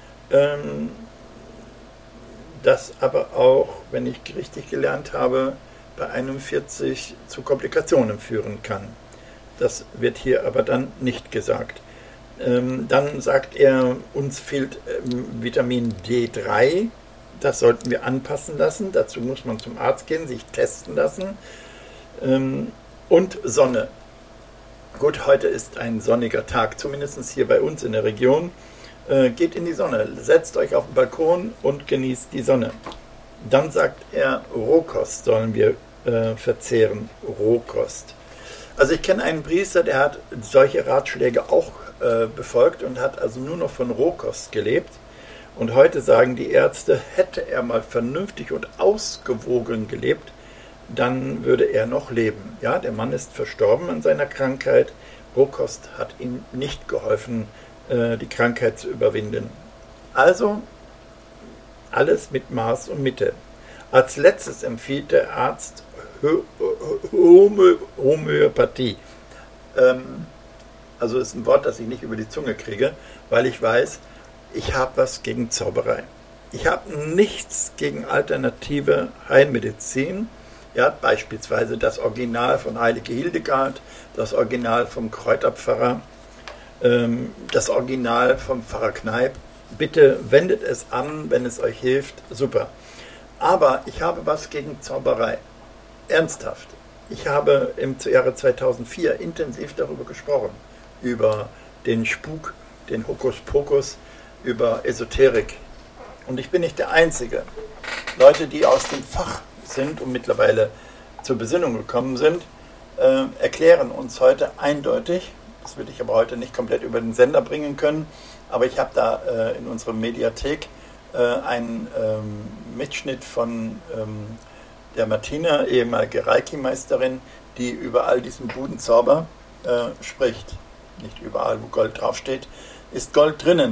das aber auch, wenn ich richtig gelernt habe, bei 41 zu Komplikationen führen kann. Das wird hier aber dann nicht gesagt. Dann sagt er, uns fehlt Vitamin D3, das sollten wir anpassen lassen, dazu muss man zum Arzt gehen, sich testen lassen, und Sonne. Gut, heute ist ein sonniger Tag, zumindest hier bei uns in der Region. Geht in die Sonne, setzt euch auf den Balkon und genießt die Sonne. Dann sagt er, Rohkost sollen wir verzehren, Rohkost. Also ich kenne einen Priester, der hat solche Ratschläge auch befolgt und hat also nur noch von Rohkost gelebt. Und heute sagen die Ärzte, hätte er mal vernünftig und ausgewogen gelebt, dann würde er noch leben. Ja, der Mann ist verstorben an seiner Krankheit. Rohkost hat ihm nicht geholfen, die Krankheit zu überwinden. Also alles mit Maß und Mitte. Als letztes empfiehlt der Arzt Homöopathie. Also ist ein Wort, das ich nicht über die Zunge kriege, weil ich weiß, ich habe was gegen Zauberei. Ich habe nichts gegen alternative Heilmedizin. Ja, beispielsweise das Original von Heilige Hildegard, das Original vom Kräuterpfarrer, das Original vom Pfarrer Kneipp. Bitte wendet es an, wenn es euch hilft. Super. Aber ich habe was gegen Zauberei. Ernsthaft. Ich habe im Jahre 2004 intensiv darüber gesprochen. Über den Spuk, den Hokuspokus, über Esoterik. Und ich bin nicht der Einzige. Leute, die aus dem Fach sind und mittlerweile zur Besinnung gekommen sind, erklären uns heute eindeutig, das würde ich aber heute nicht komplett über den Sender bringen können, aber ich habe da in unserer Mediathek einen Mitschnitt von der Martina, ehemalige Reiki-Meisterin, die über all diesen Budenzauber spricht. Nicht überall, wo Gold draufsteht, ist Gold drinnen.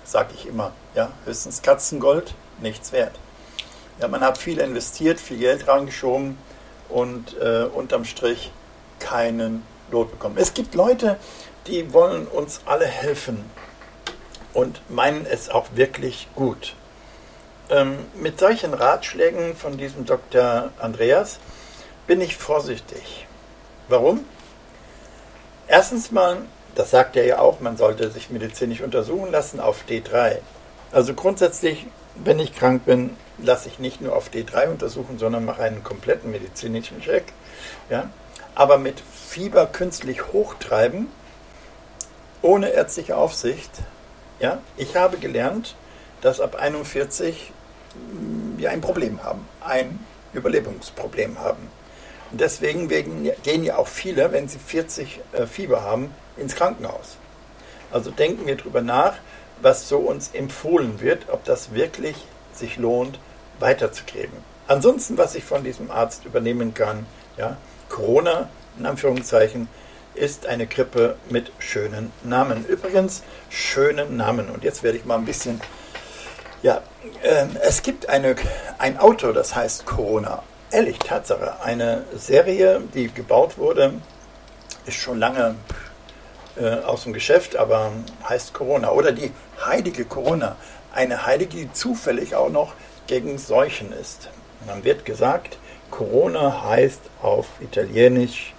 sage ich immer. Ja, höchstens Katzengold, nichts wert. Ja, man hat viel investiert, viel Geld reingeschoben und unterm Strich keinen Lot bekommen. Es gibt Leute, die wollen uns alle helfen und meinen es auch wirklich gut. Mit solchen Ratschlägen von diesem Dr. Andreas bin ich vorsichtig. Warum? Erstens mal, das sagt er ja auch, man sollte sich medizinisch untersuchen lassen auf D3. Also grundsätzlich, wenn ich krank bin, lasse ich nicht nur auf D3 untersuchen, sondern mache einen kompletten medizinischen Check. Ja? Aber mit Fieber künstlich hochtreiben, ohne ärztliche Aufsicht, ja? Ich habe gelernt, dass ab 41 wir ein Problem haben, ein Überlebensproblem haben. Und deswegen gehen ja auch viele, wenn sie 40 Fieber haben, ins Krankenhaus. Also denken wir darüber nach, was so uns empfohlen wird, ob das wirklich sich lohnt, weiterzugeben. Ansonsten, was ich von diesem Arzt übernehmen kann, ja, Corona, in Anführungszeichen, ist eine Grippe mit schönen Namen. Übrigens, schönen Namen. Und jetzt werde ich mal ein bisschen... Ja, es gibt ein Auto, das heißt Corona. Ehrlich, Tatsache. Eine Serie, die gebaut wurde, ist schon lange aus dem Geschäft, aber heißt Corona. Oder die heilige Corona. Eine Heilige, die zufällig auch noch gegen Seuchen ist. Und dann wird gesagt, Corona heißt auf Italienisch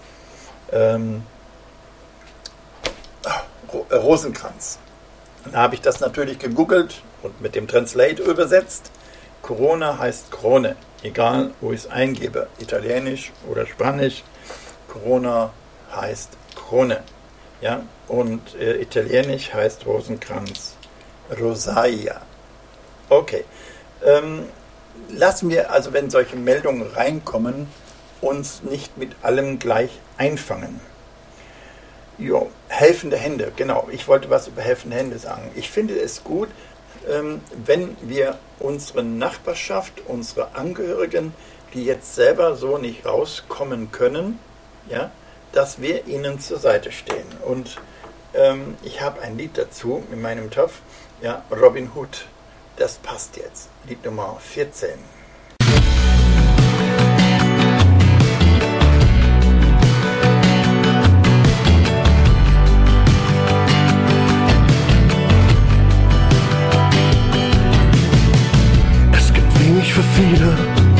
Rosenkranz. Dann habe ich das natürlich gegoogelt und mit dem Translate übersetzt. Corona heißt Krone, egal wo ich es eingebe, Italienisch oder Spanisch. Corona heißt Krone. Ja? Und Italienisch heißt Rosenkranz Rosalia. Okay. Lassen wir also, wenn solche Meldungen reinkommen, uns nicht mit allem gleich einfangen. Jo, helfende Hände, genau. Ich wollte was über helfende Hände sagen. Ich finde es gut, wenn wir unsere Nachbarschaft, unsere Angehörigen, die jetzt selber so nicht rauskommen können, ja, dass wir ihnen zur Seite stehen. Und ich habe ein Lied dazu in meinem Topf, ja, Robin Hood. Das passt jetzt. Lied Nummer 14. Es gibt wenig für viele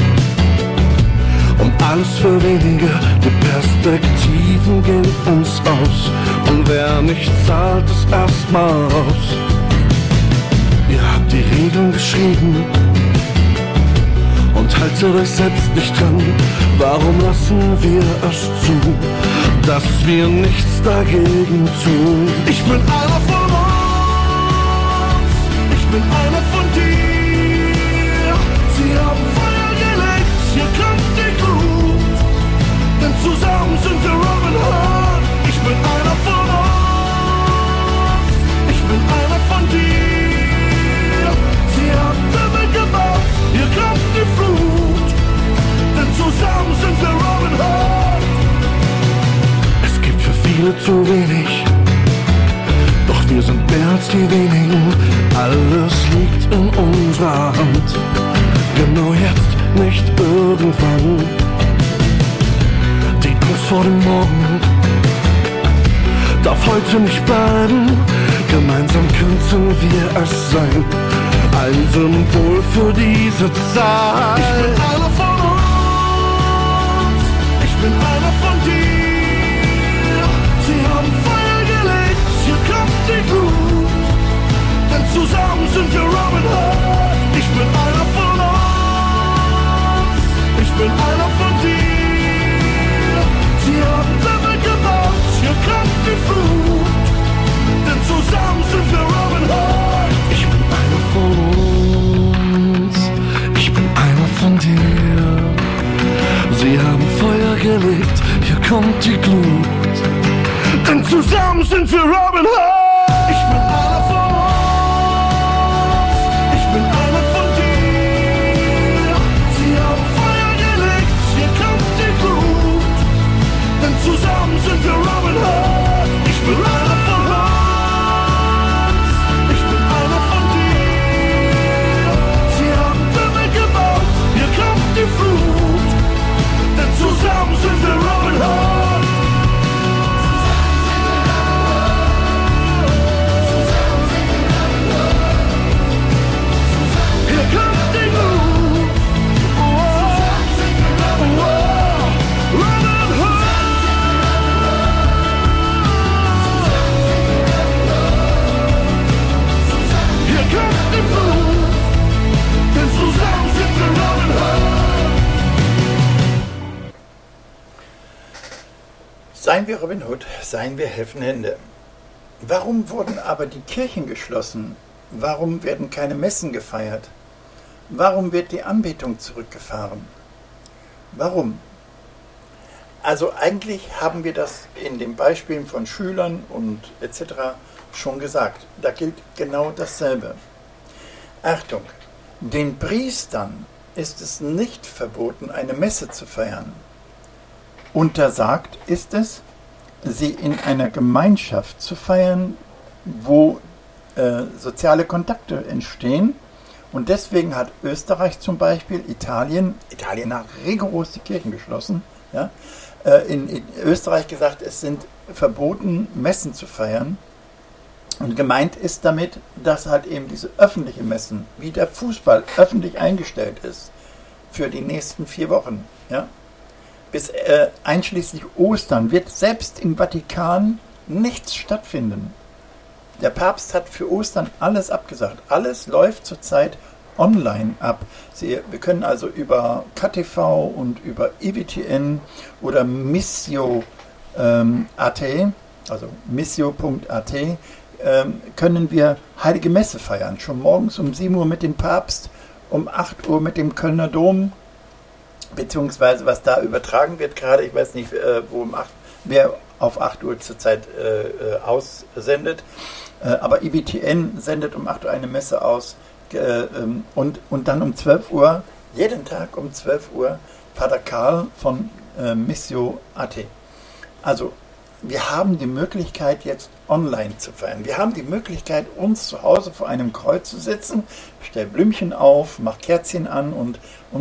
und alles für wenige. Die Perspektiven gehen uns aus und wer nicht zahlt, ist erstmal raus. Ihr habt die Regeln geschrieben und haltet euch selbst nicht dran. Warum lassen wir es zu, dass wir nichts dagegen tun? Ich bin einer von uns, ich bin einer von dir. Sie haben Feuer gelegt, hier kommt die Glut, denn zusammen sind wir Robin Hood. Ich bin einer von uns, ich bin einer von dir. Sie haben Himmel gebaut, hier kommt die Flut, denn zusammen sind wir Robin Hood. Es gibt für viele zu wenig, doch wir sind mehr als die wenigen. Alles liegt in unserer Hand, genau jetzt, nicht irgendwann. Die Angst vor dem Morgen darf heute nicht bleiben, gemeinsam könnten wir es sein. Ein Symbol für diese Zeit. Ich bin einer von uns, ich bin einer von dir. Sie haben Feuer gelegt, hier kommt die Glut, denn zusammen sind wir Robin Hood. Ich bin einer von uns, ich bin einer von dir. Sie haben Himmel gebaut, hier kommt die Flut, denn zusammen sind wir Robin Hood. Ich bin einer von uns, ich bin einer von dir. Sie haben Feuer gelegt, hier kommt die Glut, denn zusammen sind wir Robin Hood. Ich bin einer von uns, ich bin einer von dir. Sie haben Feuer gelegt, hier kommt die Glut, denn zusammen sind wir Robin Hood. Ich bin einer von uns, ich bin einer von Seien wir Robin Hood, seien wir helfende Hände. Warum wurden aber die Kirchen geschlossen? Warum werden keine Messen gefeiert? Warum wird die Anbetung zurückgefahren? Warum? Also eigentlich haben wir das in den Beispielen von Schülern und etc. schon gesagt. Da gilt genau dasselbe. Achtung, den Priestern ist es nicht verboten, eine Messe zu feiern. Untersagt ist es, sie in einer Gemeinschaft zu feiern, wo soziale Kontakte entstehen. Und deswegen hat Österreich zum Beispiel, Italien hat rigoros die Kirchen geschlossen, ja, in Österreich gesagt, es sind verboten, Messen zu feiern. Und gemeint ist damit, dass halt eben diese öffentlichen Messen, wie der Fußball, öffentlich eingestellt ist für die nächsten 4 Wochen. Ja. Bis einschließlich Ostern wird selbst im Vatikan nichts stattfinden. Der Papst hat für Ostern alles abgesagt. Alles läuft zurzeit online ab. Wir können also über KTV und über EWTN oder Missio.at, also missio.at, können wir Heilige Messe feiern. Schon morgens um 7 Uhr mit dem Papst, um 8 Uhr mit dem Kölner Dom, beziehungsweise was da übertragen wird gerade, ich weiß nicht, wer auf 8 Uhr zurzeit aussendet, aber EWTN sendet um 8 Uhr eine Messe aus und dann um 12 Uhr, jeden Tag um 12 Uhr, Pater Karl von Missio.at. Also wir haben die Möglichkeit jetzt online zu feiern. Wir haben die Möglichkeit, uns zu Hause vor einem Kreuz zu setzen, stell Blümchen auf, mach Kerzchen an und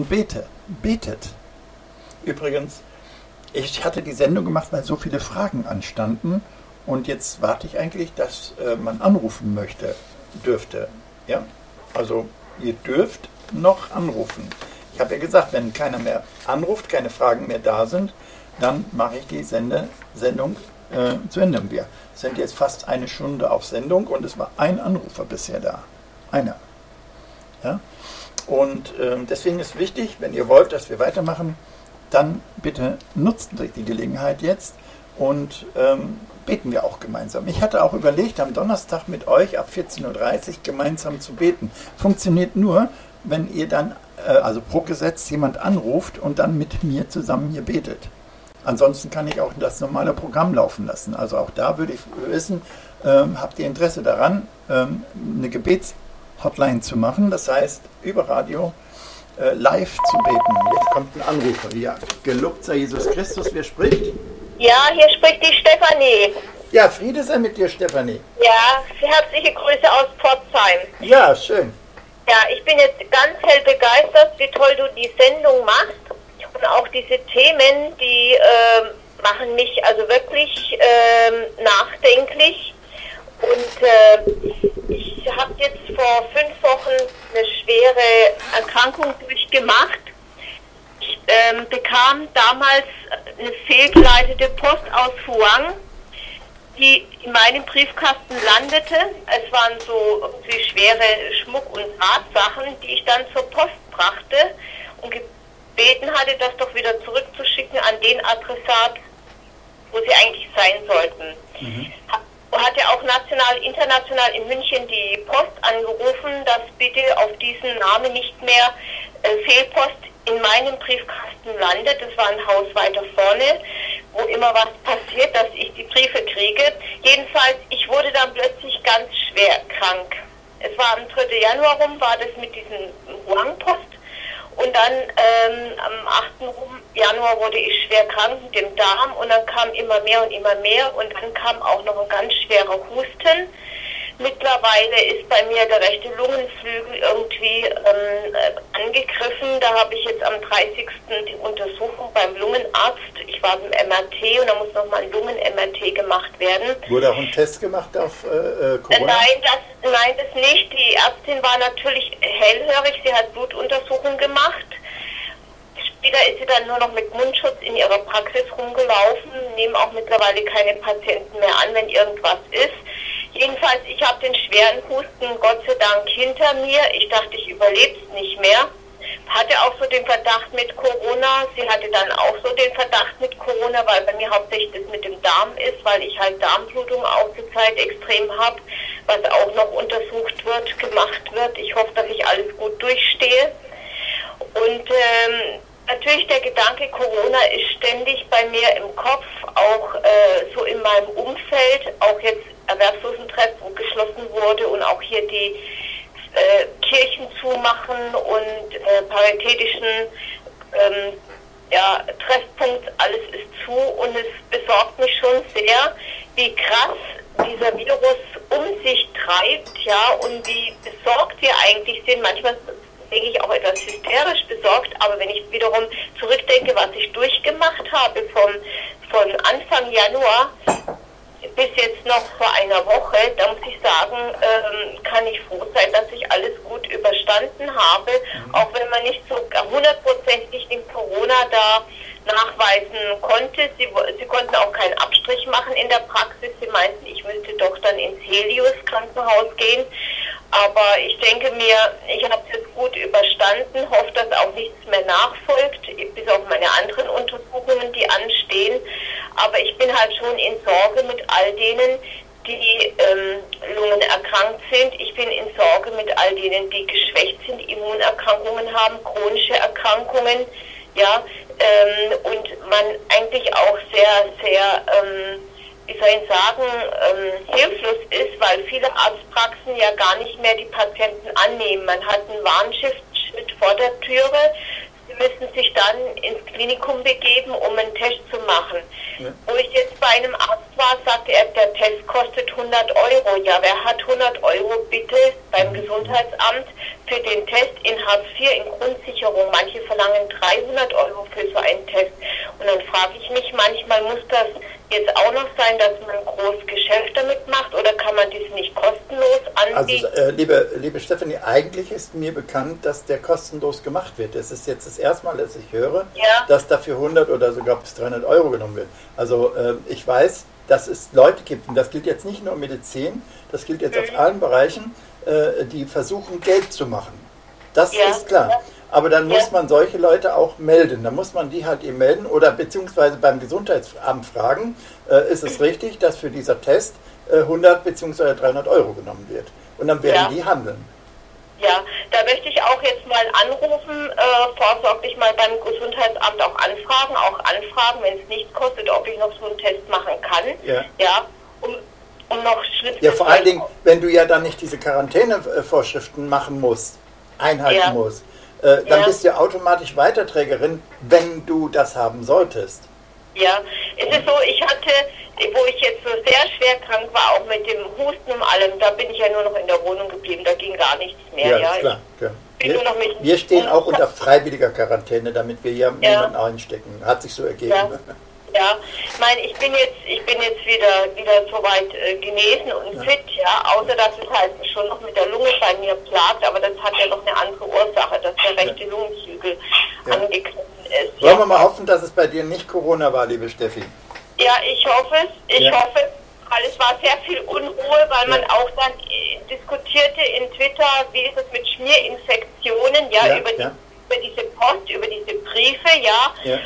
betet. Übrigens, ich hatte die Sendung gemacht, weil so viele Fragen anstanden und jetzt warte ich eigentlich, dass man anrufen dürfte. Ja? Also ihr dürft noch anrufen. Ich habe ja gesagt, wenn keiner mehr anruft, keine Fragen mehr da sind, dann mache ich die Sendung zu Ende. Wir sind jetzt fast 1 Stunde auf Sendung und es war ein Anrufer bisher da. Einer. Ja? Und deswegen ist wichtig, wenn ihr wollt, dass wir weitermachen, dann bitte nutzt die Gelegenheit jetzt und beten wir auch gemeinsam. Ich hatte auch überlegt, am Donnerstag mit euch ab 14.30 Uhr gemeinsam zu beten. Funktioniert nur, wenn ihr dann, also pro Gesetz, jemand anruft und dann mit mir zusammen hier betet. Ansonsten kann ich auch das normale Programm laufen lassen. Also auch da würde ich wissen, habt ihr Interesse daran, eine Gebetshotline zu machen, das heißt über Radio live zu beten. Jetzt kommt ein Anrufer. Ja, gelobt sei Jesus Christus, wer spricht? Ja, hier spricht die Stefanie. Ja, Friede sei mit dir, Stefanie. Ja, herzliche Grüße aus Pforzheim. Ja, schön. Ja, ich bin jetzt ganz hell begeistert, wie toll du die Sendung machst. Und auch diese Themen, die machen mich also wirklich nachdenklich. Und ich habe jetzt vor 5 Wochen eine schwere Erkrankung durchgemacht. Ich bekam damals eine fehlgeleitete Post aus Fuang, die in meinem Briefkasten landete. Es waren so irgendwie schwere Schmuck- und Drahtsachen, die ich dann zur Post brachte und gebeten hatte, das doch wieder zurückzuschicken an den Adressat, wo sie eigentlich sein sollten. Hatte auch national, international in München die Post angerufen, dass bitte auf diesen Namen nicht mehr Fehlpost in meinem Briefkasten landet. Das war ein Haus weiter vorne, wo immer was passiert, dass ich die Briefe kriege. Jedenfalls, ich wurde dann plötzlich ganz schwer krank. Es war am 3. Januar rum, war das mit diesem Huang-Post. Und dann am 8. Januar wurde ich schwer krank mit dem Darm und dann kam immer mehr und dann kam auch noch ein ganz schwerer Husten. Mittlerweile ist bei mir der rechte Lungenflügel irgendwie angegriffen. Da habe ich jetzt am 30. die Untersuchung beim Lungenarzt. Ich war beim MRT und da muss nochmal ein Lungen-MRT gemacht werden. Wurde auch ein Test gemacht auf Corona? Nein, das nicht. Die Ärztin war natürlich hellhörig. Sie hat Blutuntersuchungen gemacht. Später ist sie dann nur noch mit Mundschutz in ihrer Praxis rumgelaufen. Nehmen auch mittlerweile keine Patienten mehr an, wenn irgendwas ist. Jedenfalls, ich habe den schweren Husten Gott sei Dank hinter mir. Ich dachte, ich überlebe es nicht mehr. hatte auch so den Verdacht mit Corona. Sie hatte dann auch so den Verdacht mit Corona, weil bei mir hauptsächlich das mit dem Darm ist, weil ich halt Darmblutung auch zurzeit extrem habe, was auch noch untersucht wird, gemacht wird. Ich hoffe, dass ich alles gut durchstehe. Und natürlich der Gedanke Corona ist ständig bei mir im Kopf, auch so in meinem Umfeld, auch jetzt Erwerbslosentreff, wo geschlossen wurde und auch hier die Kirchen zumachen und paritätischen Treffpunkt, alles ist zu und es besorgt mich schon sehr, wie krass dieser Virus um sich treibt, ja, und wie besorgt wir eigentlich sind. Manchmal denke ich auch etwas hysterisch besorgt, aber wenn ich wiederum zurückdenke, was ich durchgemacht habe von Anfang Januar bis jetzt noch vor einer Woche, da muss ich sagen, kann ich froh sein, dass ich alles gut überstanden habe, auch wenn man nicht so 100%ig den Corona da nachweisen konnte. Sie konnten auch keinen Abstrich machen in der Praxis. Sie meinten, ich müsste doch dann ins Helios-Krankenhaus gehen. Aber ich denke mir, ich habe es jetzt gut überstanden, hoffe, dass auch nichts mehr nachfolgt, bis auf meine anderen Untersuchungen, die anstehen. Aber ich bin halt schon in Sorge mit all denen, die Lungen erkrankt sind. Ich bin in Sorge mit all denen, die geschwächt sind, Immunerkrankungen haben, chronische Erkrankungen. Ja, und man eigentlich auch sehr, sehr, wie soll ich sagen, hilflos ist, weil viele Arztpraxen ja gar nicht mehr die Patienten annehmen. Man hat ein Warnschild vor der Türe. Sie müssen sich dann ins Klinikum begeben, um einen Test zu machen. Ja. Wo ich jetzt bei einem Arzt war, sagte er, der Test kostet 100 Euro. Ja, wer hat 100 Euro bitte beim Gesundheitsamt für den Test in Hartz IV in Grundsicherung? Manche verlangen 300 Euro für so einen Test. Und dann frage ich mich, manchmal muss das jetzt auch noch sein, dass man ein großes Geschäft damit macht, oder kann man dies nicht kostenlos anbieten? Also, liebe Stefanie, eigentlich ist mir bekannt, dass der kostenlos gemacht wird. Es ist jetzt das erste Mal, dass ich höre, dass dafür 100 oder sogar bis 300 Euro genommen wird. Also ich weiß, dass es Leute gibt, und das gilt jetzt nicht nur in Medizin, das gilt jetzt auf allen Bereichen, die versuchen, Geld zu machen. Das ist klar. Ja. Aber dann muss man solche Leute auch melden. Dann muss man die halt eben melden oder beziehungsweise beim Gesundheitsamt fragen, ist es richtig, dass für dieser Test 100 beziehungsweise 300 Euro genommen wird. Und dann werden die handeln. Ja, da möchte ich auch jetzt mal anrufen, vorsorglich mal beim Gesundheitsamt auch anfragen, wenn es nichts kostet, ob ich noch so einen Test machen kann. Ja, um noch Schritte zu vor allen Dingen, wenn du ja dann nicht diese Quarantänevorschriften machen musst, einhalten musst. Dann bist du ja automatisch Weiterträgerin, wenn du das haben solltest. Ja, es ist so, ich hatte, wo ich jetzt so sehr schwer krank war, auch mit dem Husten und allem, da bin ich ja nur noch in der Wohnung geblieben, da ging gar nichts mehr. Ja, ist klar. Wir stehen auch unter freiwilliger Quarantäne, damit wir hier niemanden einstecken. Hat sich so ergeben. Ja, ich bin jetzt wieder soweit genesen und fit, außer dass es halt schon noch mit der Lunge bei mir plagt, aber das hat ja noch eine andere Ursache, dass der rechte Lungenzügel angegriffen ist. Wollen wir mal hoffen, dass es bei dir nicht Corona war, liebe Steffi? Ja, ich hoffe es. Ich hoffe, weil es war sehr viel Unruhe, weil man auch dann diskutierte in Twitter, wie ist es mit Schmierinfektionen, über diese Post, über diese Briefe,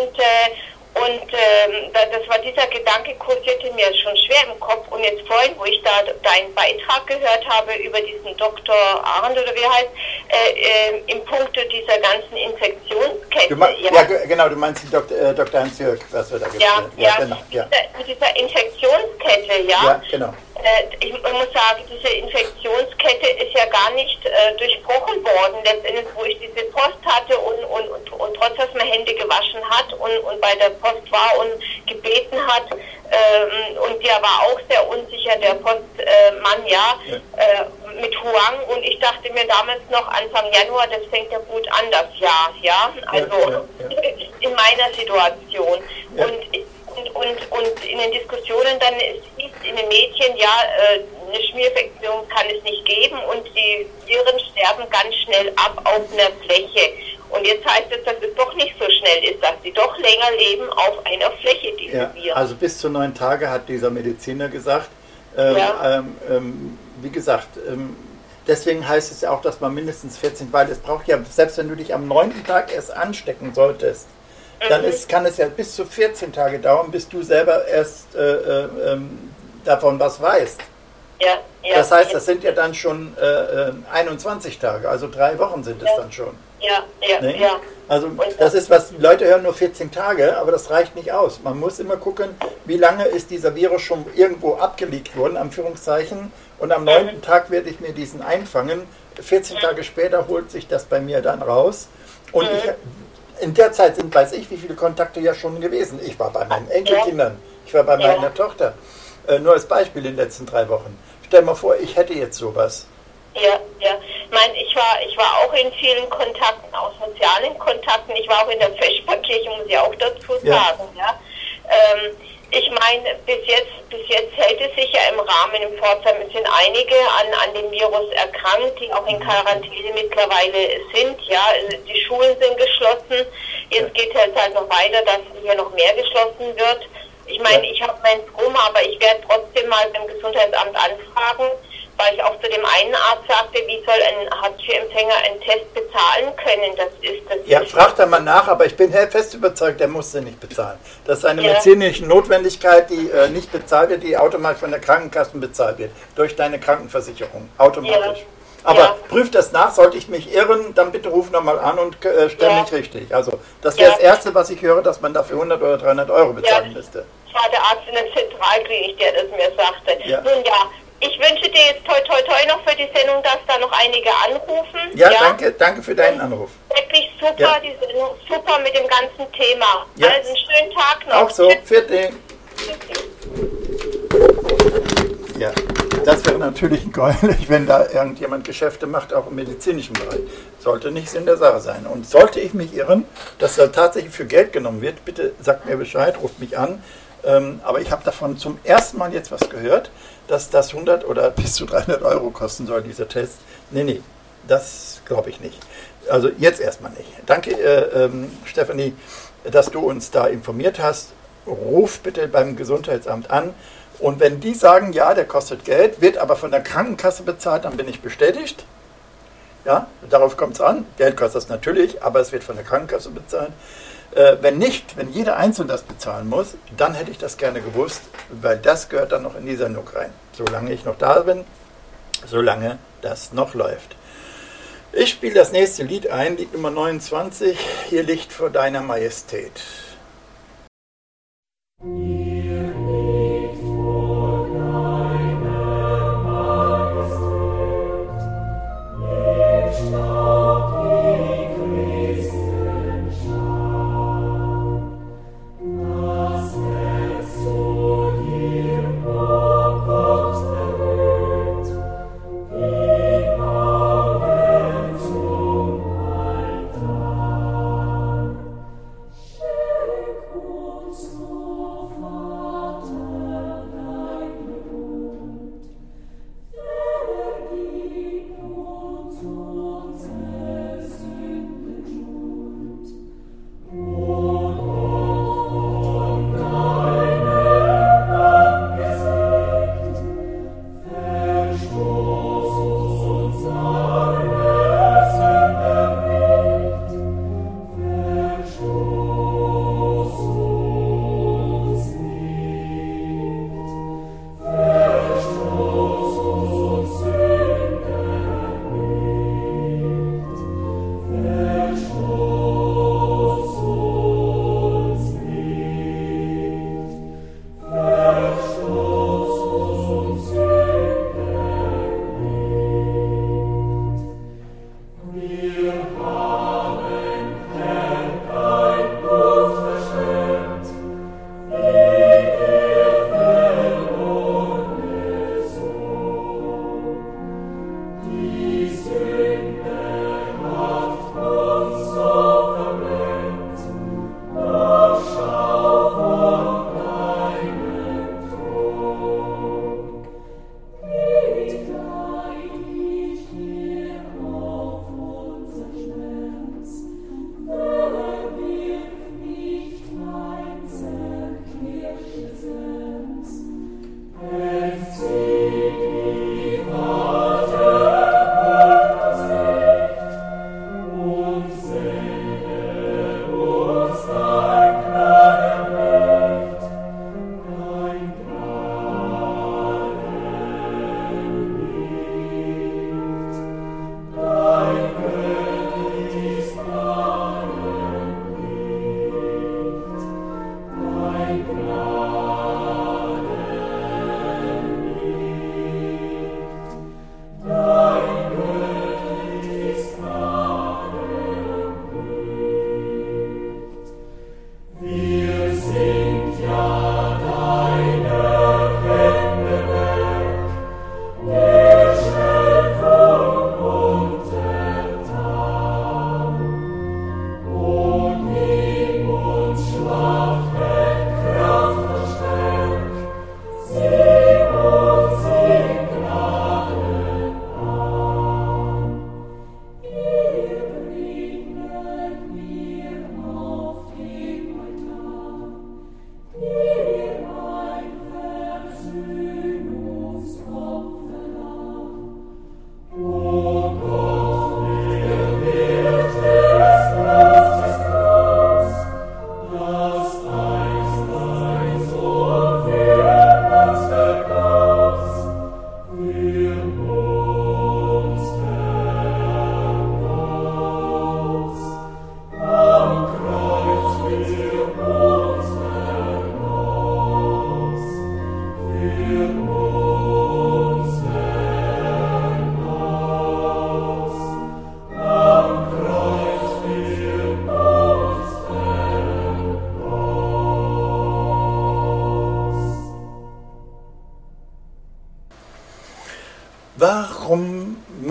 und das war dieser Gedanke, kursierte mir schon schwer im Kopf. Und jetzt vorhin, wo ich da deinen Beitrag gehört habe über diesen Dr. Arndt oder wie heißt, im Punkte dieser ganzen Infektionskette. Genau, du meinst die Dr. Hans-Jörg, was wir da gesagt haben. Mit dieser Infektionskette, genau. Ich muss sagen, diese Infektionskette ist ja gar nicht durchbrochen worden, letztendlich, wo ich diese Post hatte und trotz, dass man Hände gewaschen hat und bei der Post war und gebeten hat, und der war auch sehr unsicher, der Postmann, mit Huang, und ich dachte mir damals noch Anfang Januar, das fängt ja gut an, das Jahr, also in meiner Situation. Und in den Diskussionen dann hieß in den Medien, eine Schmierinfektion kann es nicht geben und die Viren sterben ganz schnell ab auf einer Fläche. Und jetzt heißt es, dass es doch nicht so schnell ist, dass sie doch länger leben auf einer Fläche, diese Viren. Also bis zu 9 Tage hat dieser Mediziner gesagt. Wie gesagt, deswegen heißt es ja auch, dass man mindestens 14, weil es braucht ja, selbst wenn du dich am 9. Tag erst anstecken solltest, dann kann es ja bis zu 14 Tage dauern, bis du selber erst davon was weißt. Ja, ja. Das heißt, das sind ja dann schon 21 Tage, also 3 Wochen sind es dann schon. Ja, ja, Ne? ja. Also das ist, was die Leute hören, nur 14 Tage, aber das reicht nicht aus. Man muss immer gucken, wie lange ist dieser Virus schon irgendwo abgelegt worden, Anführungszeichen, und am 9. Tag werde ich mir diesen einfangen. 14 Tage später holt sich das bei mir dann raus. Und in der Zeit weiß ich, wie viele Kontakte ja schon gewesen. Ich war bei meinen Enkelkindern, ich war bei meiner Tochter. Nur als Beispiel in den letzten 3 Wochen. Stell mal vor, ich hätte jetzt sowas. Ja, ja. Ich war auch in vielen Kontakten, auch sozialen Kontakten. Ich war auch in der Vesperkirche, muss ich auch dazu sagen. Ja. Ich meine, bis jetzt hält es sich ja im Rahmen in Pforzheim. Es sind einige an dem Virus erkrankt, die auch in Quarantäne mittlerweile sind. Ja, also die Schulen sind geschlossen. Jetzt geht es halt noch weiter, dass hier noch mehr geschlossen wird. Ich meine, ich habe meinen Strom, aber ich werde trotzdem mal beim Gesundheitsamt anfragen, weil ich auch zu dem einen Arzt sagte, wie soll ein Hartz-IV-Empfänger einen Test bezahlen können? Frag da mal nach, aber ich bin fest überzeugt, der muss den nicht bezahlen. Das ist eine medizinische Notwendigkeit, die nicht bezahlt wird, die automatisch von der Krankenkasse bezahlt wird, durch deine Krankenversicherung, automatisch. Ja. Aber prüf das nach, sollte ich mich irren, dann bitte ruf nochmal an und stell mich richtig. Also das wäre das Erste, was ich höre, dass man dafür 100 oder 300 Euro bezahlen müsste. Das war der Arzt in der Zentralklinik, der das mir sagte. Ja. Nun ja, ich wünsche dir jetzt toi toi toi noch für die Sendung, dass da noch einige anrufen. Ja, danke für deinen Anruf. Wirklich super, die Sendung, super mit dem ganzen Thema. Ja. Also einen schönen Tag noch. Auch so, für den. Ja, das wäre natürlich gräulich, wenn da irgendjemand Geschäfte macht, auch im medizinischen Bereich. Sollte nicht Sinn der Sache sein. Und sollte ich mich irren, dass da tatsächlich für Geld genommen wird, bitte sagt mir Bescheid, ruft mich an. Aber ich habe davon zum ersten Mal jetzt was gehört, dass das 100 oder bis zu 300 Euro kosten soll, dieser Test. Nee, das glaube ich nicht. Also jetzt erstmal nicht. Danke, Stefanie, dass du uns da informiert hast. Ruf bitte beim Gesundheitsamt an. Und wenn die sagen, ja, der kostet Geld, wird aber von der Krankenkasse bezahlt, dann bin ich bestätigt. Ja, darauf kommt es an. Geld kostet das natürlich, aber es wird von der Krankenkasse bezahlt. Wenn nicht, wenn jeder Einzelne das bezahlen muss, dann hätte ich das gerne gewusst, weil das gehört dann noch in die Sendung rein. Solange ich noch da bin, solange das noch läuft. Ich spiele das nächste Lied ein, Lied Nummer 29, Hier Licht vor deiner Majestät. Schön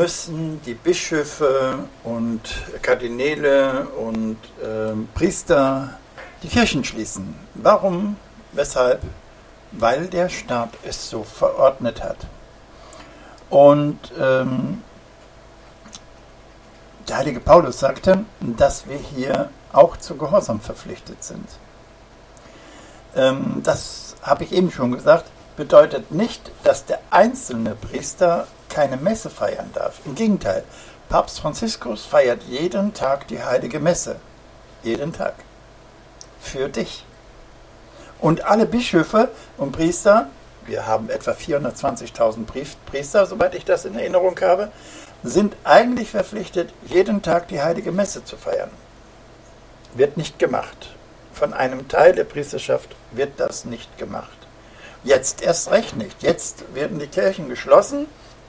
müssen die Bischöfe und Kardinäle und Priester die Kirchen schließen. Warum? Weshalb? Weil der Staat es so verordnet hat. Und der heilige Paulus sagte, dass wir hier auch zu Gehorsam verpflichtet sind. Das habe ich eben schon gesagt, bedeutet nicht, dass der einzelne Priester keine Messe feiern darf. Im Gegenteil, Papst Franziskus feiert jeden Tag die heilige Messe. Jeden Tag. Für dich. Und alle Bischöfe und Priester, wir haben etwa 420.000 Priester, soweit ich das in Erinnerung habe, sind eigentlich verpflichtet, jeden Tag die heilige Messe zu feiern. Wird nicht gemacht. Von einem Teil der Priesterschaft wird das nicht gemacht. Jetzt erst recht nicht. Jetzt werden die Kirchen geschlossen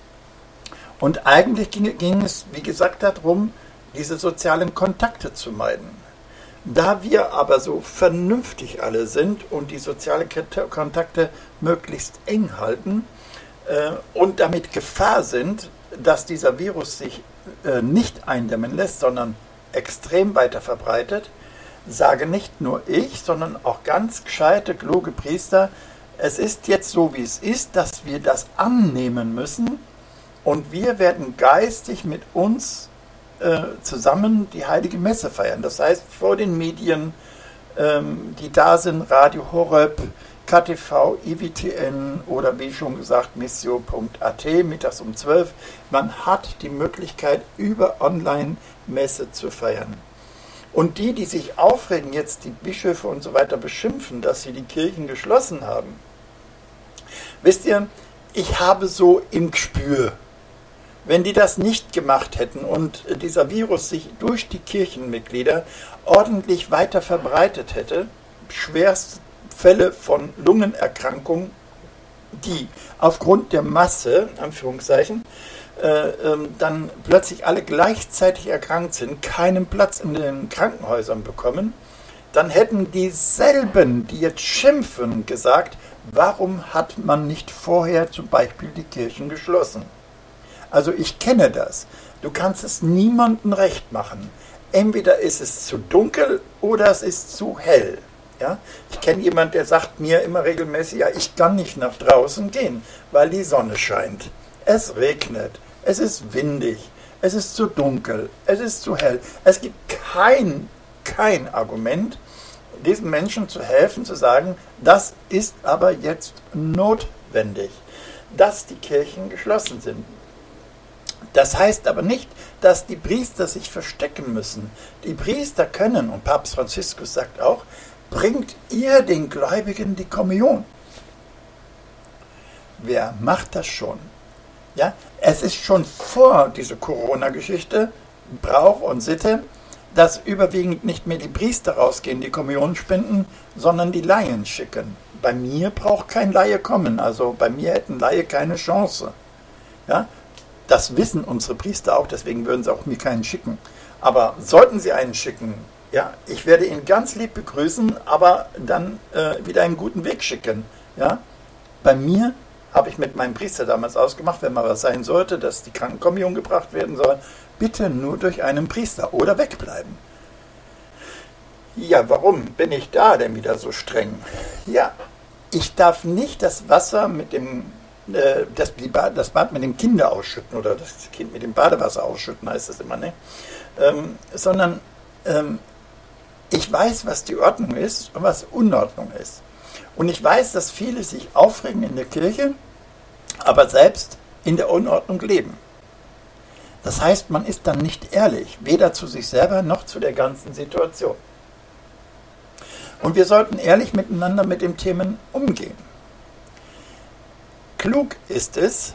und eigentlich ging es, wie gesagt, darum, diese sozialen Kontakte zu meiden. Da wir aber so vernünftig alle sind und die sozialen Kontakte möglichst eng halten und damit Gefahr sind, dass dieser Virus sich nicht eindämmen lässt, sondern extrem weiter verbreitet, sage nicht nur ich, sondern auch ganz gescheite, kluge Priester, es ist jetzt so, wie es ist, dass wir das annehmen müssen und wir werden geistig mit uns zusammen die heilige Messe feiern. Das heißt, vor den Medien, die da sind, Radio Horeb, KTV, IWTN oder wie schon gesagt, missio.at, mittags um 12. Man hat die Möglichkeit, über Online-Messe zu feiern. Und die sich aufregen, jetzt die Bischöfe und so weiter beschimpfen, dass sie die Kirchen geschlossen haben. Wisst ihr, ich habe so im Gespür, wenn die das nicht gemacht hätten und dieser Virus sich durch die Kirchenmitglieder ordentlich weiter verbreitet hätte, Schwerstfälle von Lungenerkrankungen, die aufgrund der Masse, Anführungszeichen, dann plötzlich alle gleichzeitig erkrankt sind, keinen Platz in den Krankenhäusern bekommen, dann hätten dieselben, die jetzt schimpfen, gesagt, warum hat man nicht vorher zum Beispiel die Kirchen geschlossen? Also ich kenne das. Du kannst es niemandem recht machen. Entweder ist es zu dunkel oder es ist zu hell. Ja? Ich kenne jemanden, der sagt mir immer regelmäßig, ja, ich kann nicht nach draußen gehen, weil die Sonne scheint. Es regnet, es ist windig, es ist zu dunkel, es ist zu hell. Es gibt kein Argument, diesen Menschen zu helfen, zu sagen, das ist aber jetzt notwendig, dass die Kirchen geschlossen sind. Das heißt aber nicht, dass die Priester sich verstecken müssen. Die Priester können, und Papst Franziskus sagt auch, bringt ihr den Gläubigen die Kommunion. Wer macht das schon? Ja, es ist schon vor dieser Corona-Geschichte Brauch und Sitte, dass überwiegend nicht mehr die Priester rausgehen, die Kommunion spenden, sondern die Laien schicken. Bei mir braucht kein Laie kommen, also bei mir hätten Laie keine Chance. Ja, das wissen unsere Priester auch, deswegen würden sie auch mir keinen schicken. Aber sollten sie einen schicken, ja, ich werde ihn ganz lieb begrüßen, aber dann wieder einen guten Weg schicken. Ja, bei mir habe ich mit meinem Priester damals ausgemacht, wenn mal was sein sollte, dass die Krankenkommunion gebracht werden soll, bitte nur durch einen Priester oder wegbleiben. Ja, warum bin ich da denn wieder so streng? Ja, ich darf nicht das Wasser mit dem, das Bad mit dem Kind ausschütten oder das Kind mit dem Badewasser ausschütten, heißt das immer, ne? Sondern ich weiß, was die Ordnung ist und was Unordnung ist. Und ich weiß, dass viele sich aufregen in der Kirche, aber selbst in der Unordnung leben. Das heißt, man ist dann nicht ehrlich, weder zu sich selber noch zu der ganzen Situation. Und wir sollten ehrlich miteinander mit den Themen umgehen. Klug ist es,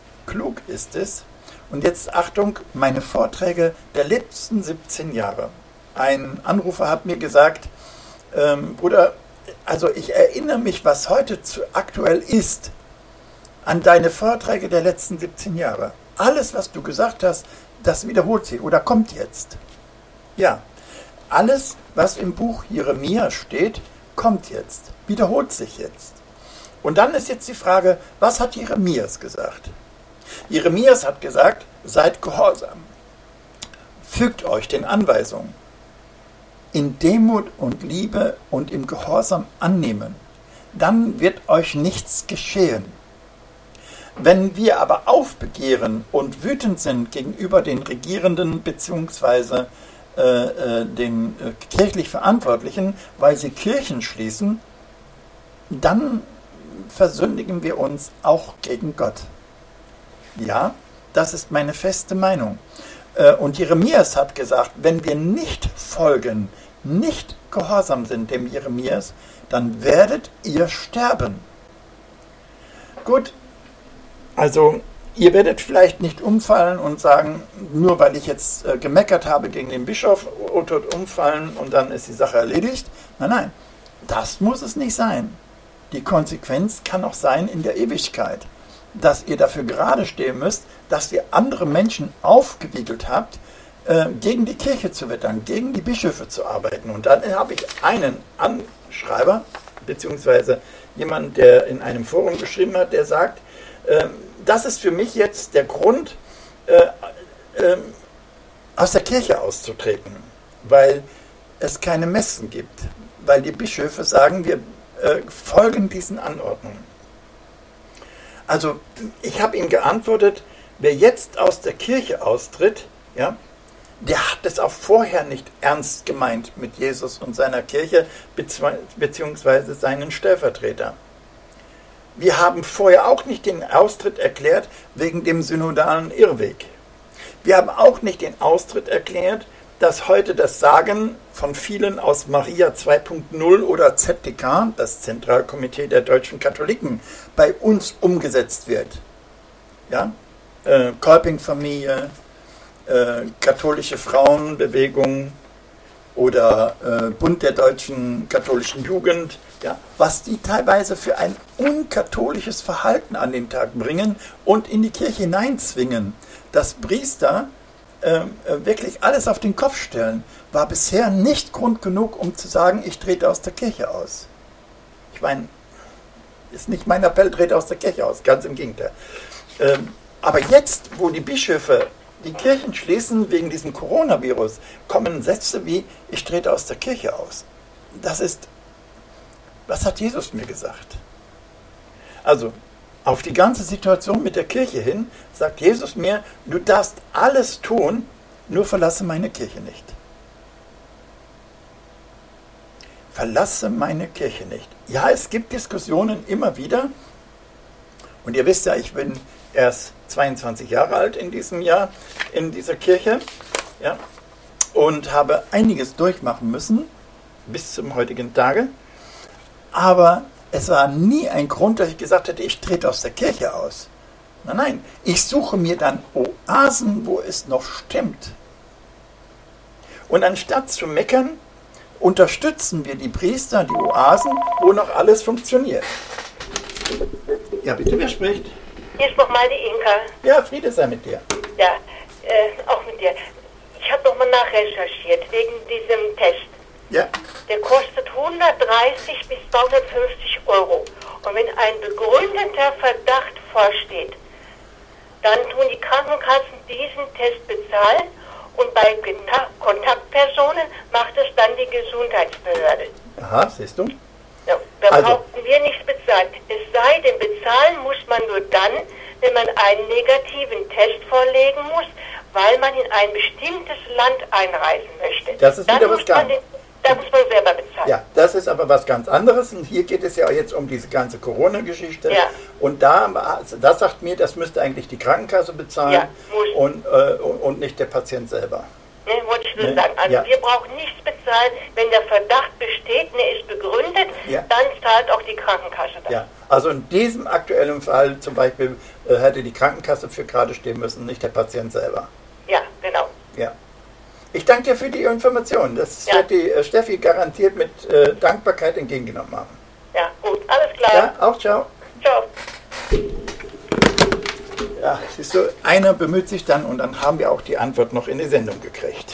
und jetzt Achtung, meine Vorträge der letzten 17 Jahre. Ein Anrufer hat mir gesagt, Bruder, also ich erinnere mich, was heute aktuell ist, an deine Vorträge der letzten 17 Jahre. Alles, was du gesagt hast, das wiederholt sich oder kommt jetzt. Ja, alles, was im Buch Jeremia steht, kommt jetzt, wiederholt sich jetzt. Und dann ist jetzt die Frage, was hat Jeremias gesagt? Jeremias hat gesagt, seid gehorsam. Fügt euch den Anweisungen. In Demut und Liebe und im Gehorsam annehmen. Dann wird euch nichts geschehen. Wenn wir aber aufbegehren und wütend sind gegenüber den Regierenden bzw. den kirchlich Verantwortlichen, weil sie Kirchen schließen, dann versündigen wir uns auch gegen Gott. Ja, das ist meine feste Meinung. Und Jeremias hat gesagt, wenn wir nicht folgen, nicht gehorsam sind dem Jeremias, dann werdet ihr sterben. Gut, also ihr werdet vielleicht nicht umfallen und sagen, nur weil ich jetzt gemeckert habe gegen den Bischof, tot umfallen und dann ist die Sache erledigt. Nein, nein, das muss es nicht sein. Die Konsequenz kann auch sein in der Ewigkeit, dass ihr dafür gerade stehen müsst, dass ihr andere Menschen aufgewiegelt habt, gegen die Kirche zu wettern, gegen die Bischöfe zu arbeiten. Und dann habe ich einen Anschreiber, beziehungsweise jemanden, der in einem Forum geschrieben hat, der sagt, das ist für mich jetzt der Grund, aus der Kirche auszutreten, weil es keine Messen gibt, weil die Bischöfe sagen, wir folgen diesen Anordnungen. Also ich habe ihm geantwortet, wer jetzt aus der Kirche austritt, ja, der hat es auch vorher nicht ernst gemeint mit Jesus und seiner Kirche beziehungsweise seinen Stellvertreter. Wir haben vorher auch nicht den Austritt erklärt wegen dem synodalen Irrweg. Wir haben auch nicht den Austritt erklärt, dass heute das Sagen von vielen aus Maria 2.0 oder ZDK, das Zentralkomitee der deutschen Katholiken, bei uns umgesetzt wird. Ja? Kolping-Familie, katholische Frauenbewegung oder Bund der deutschen katholischen Jugend, ja, was die teilweise für ein unkatholisches Verhalten an den Tag bringen und in die Kirche hineinzwingen, dass Priester wirklich alles auf den Kopf stellen, war bisher nicht Grund genug, um zu sagen, ich trete aus der Kirche aus. Ich meine, ist nicht mein Appell, trete aus der Kirche aus, ganz im Gegenteil. Aber jetzt, wo die Bischöfe die Kirchen schließen wegen diesem Coronavirus, kommen Sätze wie, ich trete aus der Kirche aus. Das ist, was hat Jesus mir gesagt? Also, auf die ganze Situation mit der Kirche hin, sagt Jesus mir, du darfst alles tun, nur verlasse meine Kirche nicht. Verlasse meine Kirche nicht. Ja, es gibt Diskussionen immer wieder. Und ihr wisst ja, ich bin erst 22 Jahre alt in diesem Jahr in dieser Kirche, ja, und habe einiges durchmachen müssen bis zum heutigen Tage. Aber es war nie ein Grund, dass ich gesagt hätte, ich trete aus der Kirche aus. Nein, nein, ich suche mir dann Oasen, wo es noch stimmt. Und anstatt zu meckern, unterstützen wir die Priester, die Oasen, wo noch alles funktioniert. Ja, bitte, wer spricht? Hier ist nochmal die Inka. Ja, Friede sei mit dir. Ja, auch mit dir. Ich habe nochmal nachrecherchiert wegen diesem Test. Ja. Der kostet 130 bis 250 Euro. Und wenn ein begründeter Verdacht vorsteht, dann tun die Krankenkassen diesen Test bezahlen und bei Kontaktpersonen macht es dann die Gesundheitsbehörde. Aha, siehst du? Ja, da Also. brauchen wir nichts bezahlen. Es sei denn, bezahlen muss man nur dann, wenn man einen negativen Test vorlegen muss, weil man in ein bestimmtes Land einreisen möchte. Das ist dann wieder was ganz. Da muss man selber bezahlen. Ja, das ist aber was ganz anderes. Und hier geht es ja jetzt um diese ganze Corona-Geschichte. Ja. Und da sagt mir, das müsste eigentlich die Krankenkasse bezahlen, Ja, muss. und nicht der Patient selber. Ne, wollte ich nur Ne? sagen. Also Ja. wir brauchen nichts bezahlen. Wenn der Verdacht besteht, ne, ist begründet, Ja. dann zahlt auch die Krankenkasse das. Ja, also in diesem aktuellen Fall zum Beispiel hätte die Krankenkasse für gerade stehen müssen, nicht der Patient selber. Ja, genau. Ja. Ich danke dir für die Information. Das Ja. wird die Steffi garantiert mit Dankbarkeit entgegengenommen haben. Ja, gut. Alles klar. Ja, auch ciao. Ciao. Ja, siehst du, einer bemüht sich dann und dann haben wir auch die Antwort noch in die Sendung gekriegt.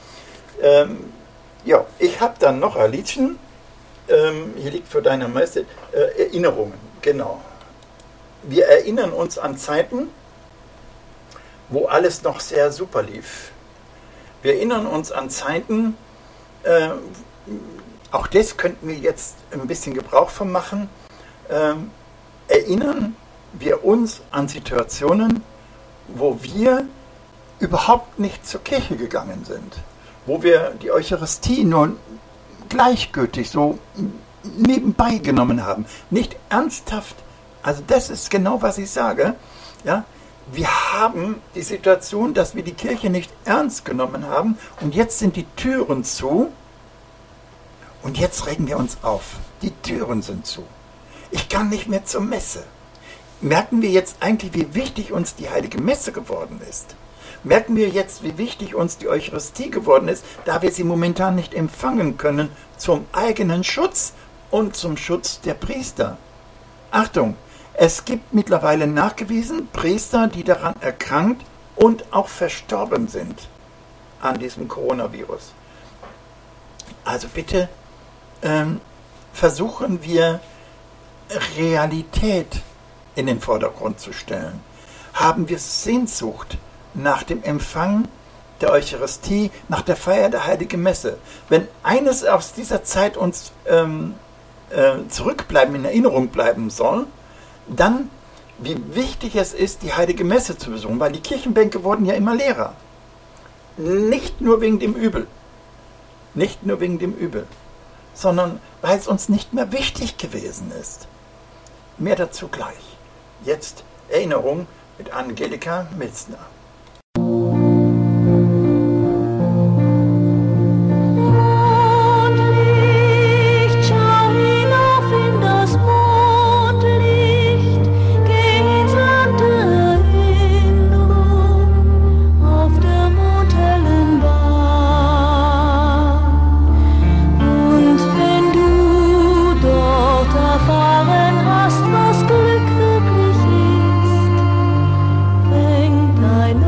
Ja, ich habe dann noch ein Liedchen. Hier liegt vor deiner Majestät Erinnerungen, genau. Wir erinnern uns an Zeiten, wo alles noch sehr super lief. Wir erinnern uns an Zeiten, auch das könnten wir jetzt ein bisschen Gebrauch von machen, erinnern wir uns an Situationen, wo wir überhaupt nicht zur Kirche gegangen sind, wo wir die Eucharistie nur gleichgültig so nebenbei genommen haben, nicht ernsthaft. Also das ist genau, was ich sage. Ja? Wir haben die Situation, dass wir die Kirche nicht ernst genommen haben und jetzt sind die Türen zu und jetzt regen wir uns auf. Die Türen sind zu. Ich kann nicht mehr zur Messe. Merken wir jetzt eigentlich, wie wichtig uns die Heilige Messe geworden ist? Merken wir jetzt, wie wichtig uns die Eucharistie geworden ist, da wir sie momentan nicht empfangen können, zum eigenen Schutz und zum Schutz der Priester? Achtung, es gibt mittlerweile nachgewiesen Priester, die daran erkrankt und auch verstorben sind an diesem Coronavirus. Also bitte versuchen wir Realität in den Vordergrund zu stellen. Haben wir Sehnsucht nach dem Empfang der Eucharistie, nach der Feier der Heiligen Messe. Wenn eines aus dieser Zeit uns zurückbleiben, in Erinnerung bleiben soll, dann wie wichtig es ist, die Heilige Messe zu besuchen, weil die Kirchenbänke wurden ja immer leerer. Nicht nur wegen dem Übel, sondern weil es uns nicht mehr wichtig gewesen ist. Mehr dazu gleich. Jetzt Erinnerung mit Angelika Milzner. Erfahren hast, was Glück wirklich ist, fängt ein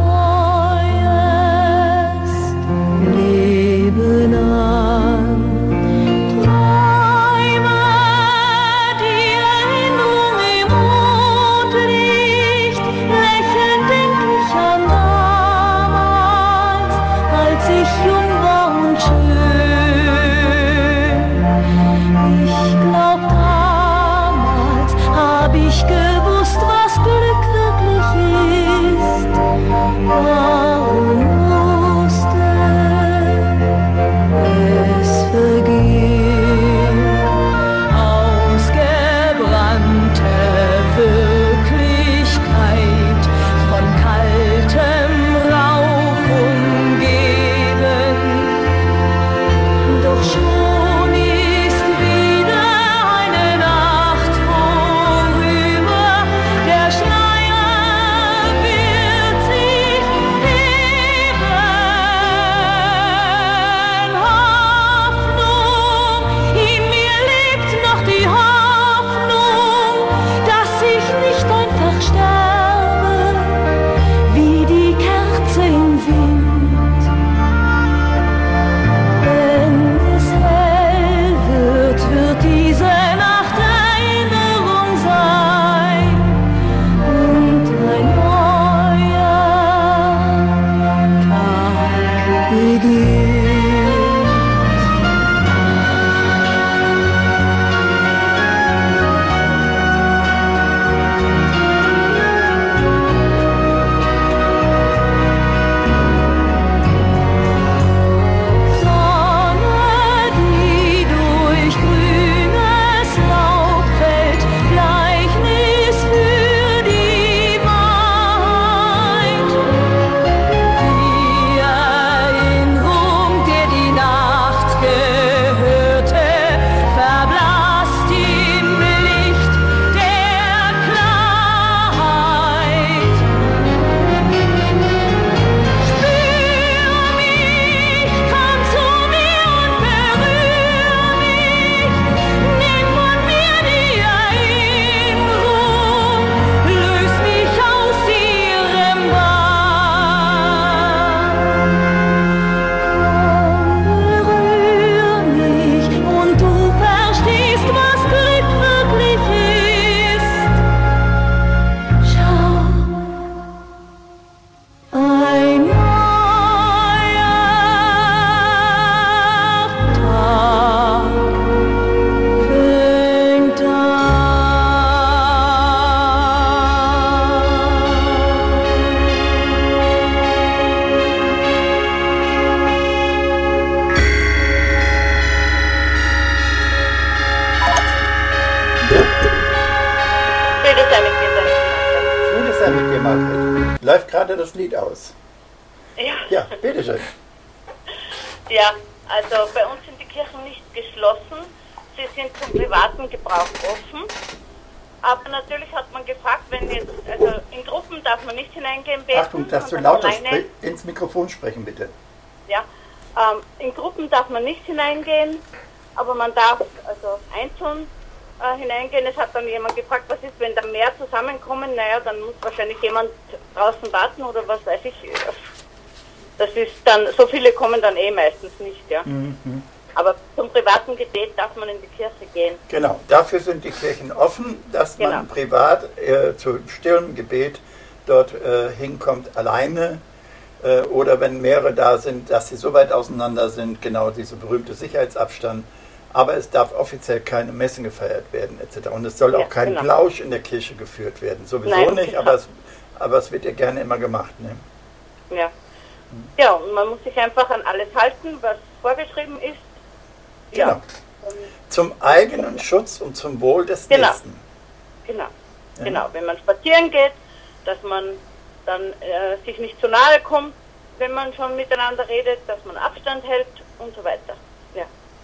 dir, Margret. Läuft gerade das Lied aus. Ja. Ja, bitteschön. Ja, also bei uns sind die Kirchen nicht geschlossen. Sie sind zum privaten Gebrauch offen. Aber natürlich hat man gefragt, wenn jetzt, also in Gruppen darf man nicht hineingehen beten. Achtung, darfst du und lauter alleine- ins Mikrofon sprechen, bitte. Ja, in Gruppen darf man nicht hineingehen, aber man darf also einzeln hineingehen. Es hat dann jemand gefragt, was ist, wenn da mehr zusammenkommen? Naja, dann muss wahrscheinlich jemand draußen warten oder was weiß ich. Das ist dann, so viele kommen dann meistens nicht, ja. Aber zum privaten Gebet darf man in die Kirche gehen. Genau, dafür sind die Kirchen offen, dass man Genau. privat zu stillem Gebet dort hinkommt, alleine. Oder wenn mehrere da sind, dass sie so weit auseinander sind, genau dieser berühmte Sicherheitsabstand. Aber es darf offiziell keine Messen gefeiert werden, etc. Und es soll Ja, auch kein genau. Plausch in der Kirche geführt werden. Sowieso Nein, nicht, genau. aber es wird ja gerne immer gemacht. Ne? Ja. Ja, und man muss sich einfach an alles halten, was vorgeschrieben ist. Genau. Ja. Zum eigenen Schutz und zum Wohl des Genau. Nächsten. Genau, Ja. genau. Wenn man spazieren geht, dass man dann sich nicht zu nahe kommt, wenn man schon miteinander redet, dass man Abstand hält und so weiter. Ja.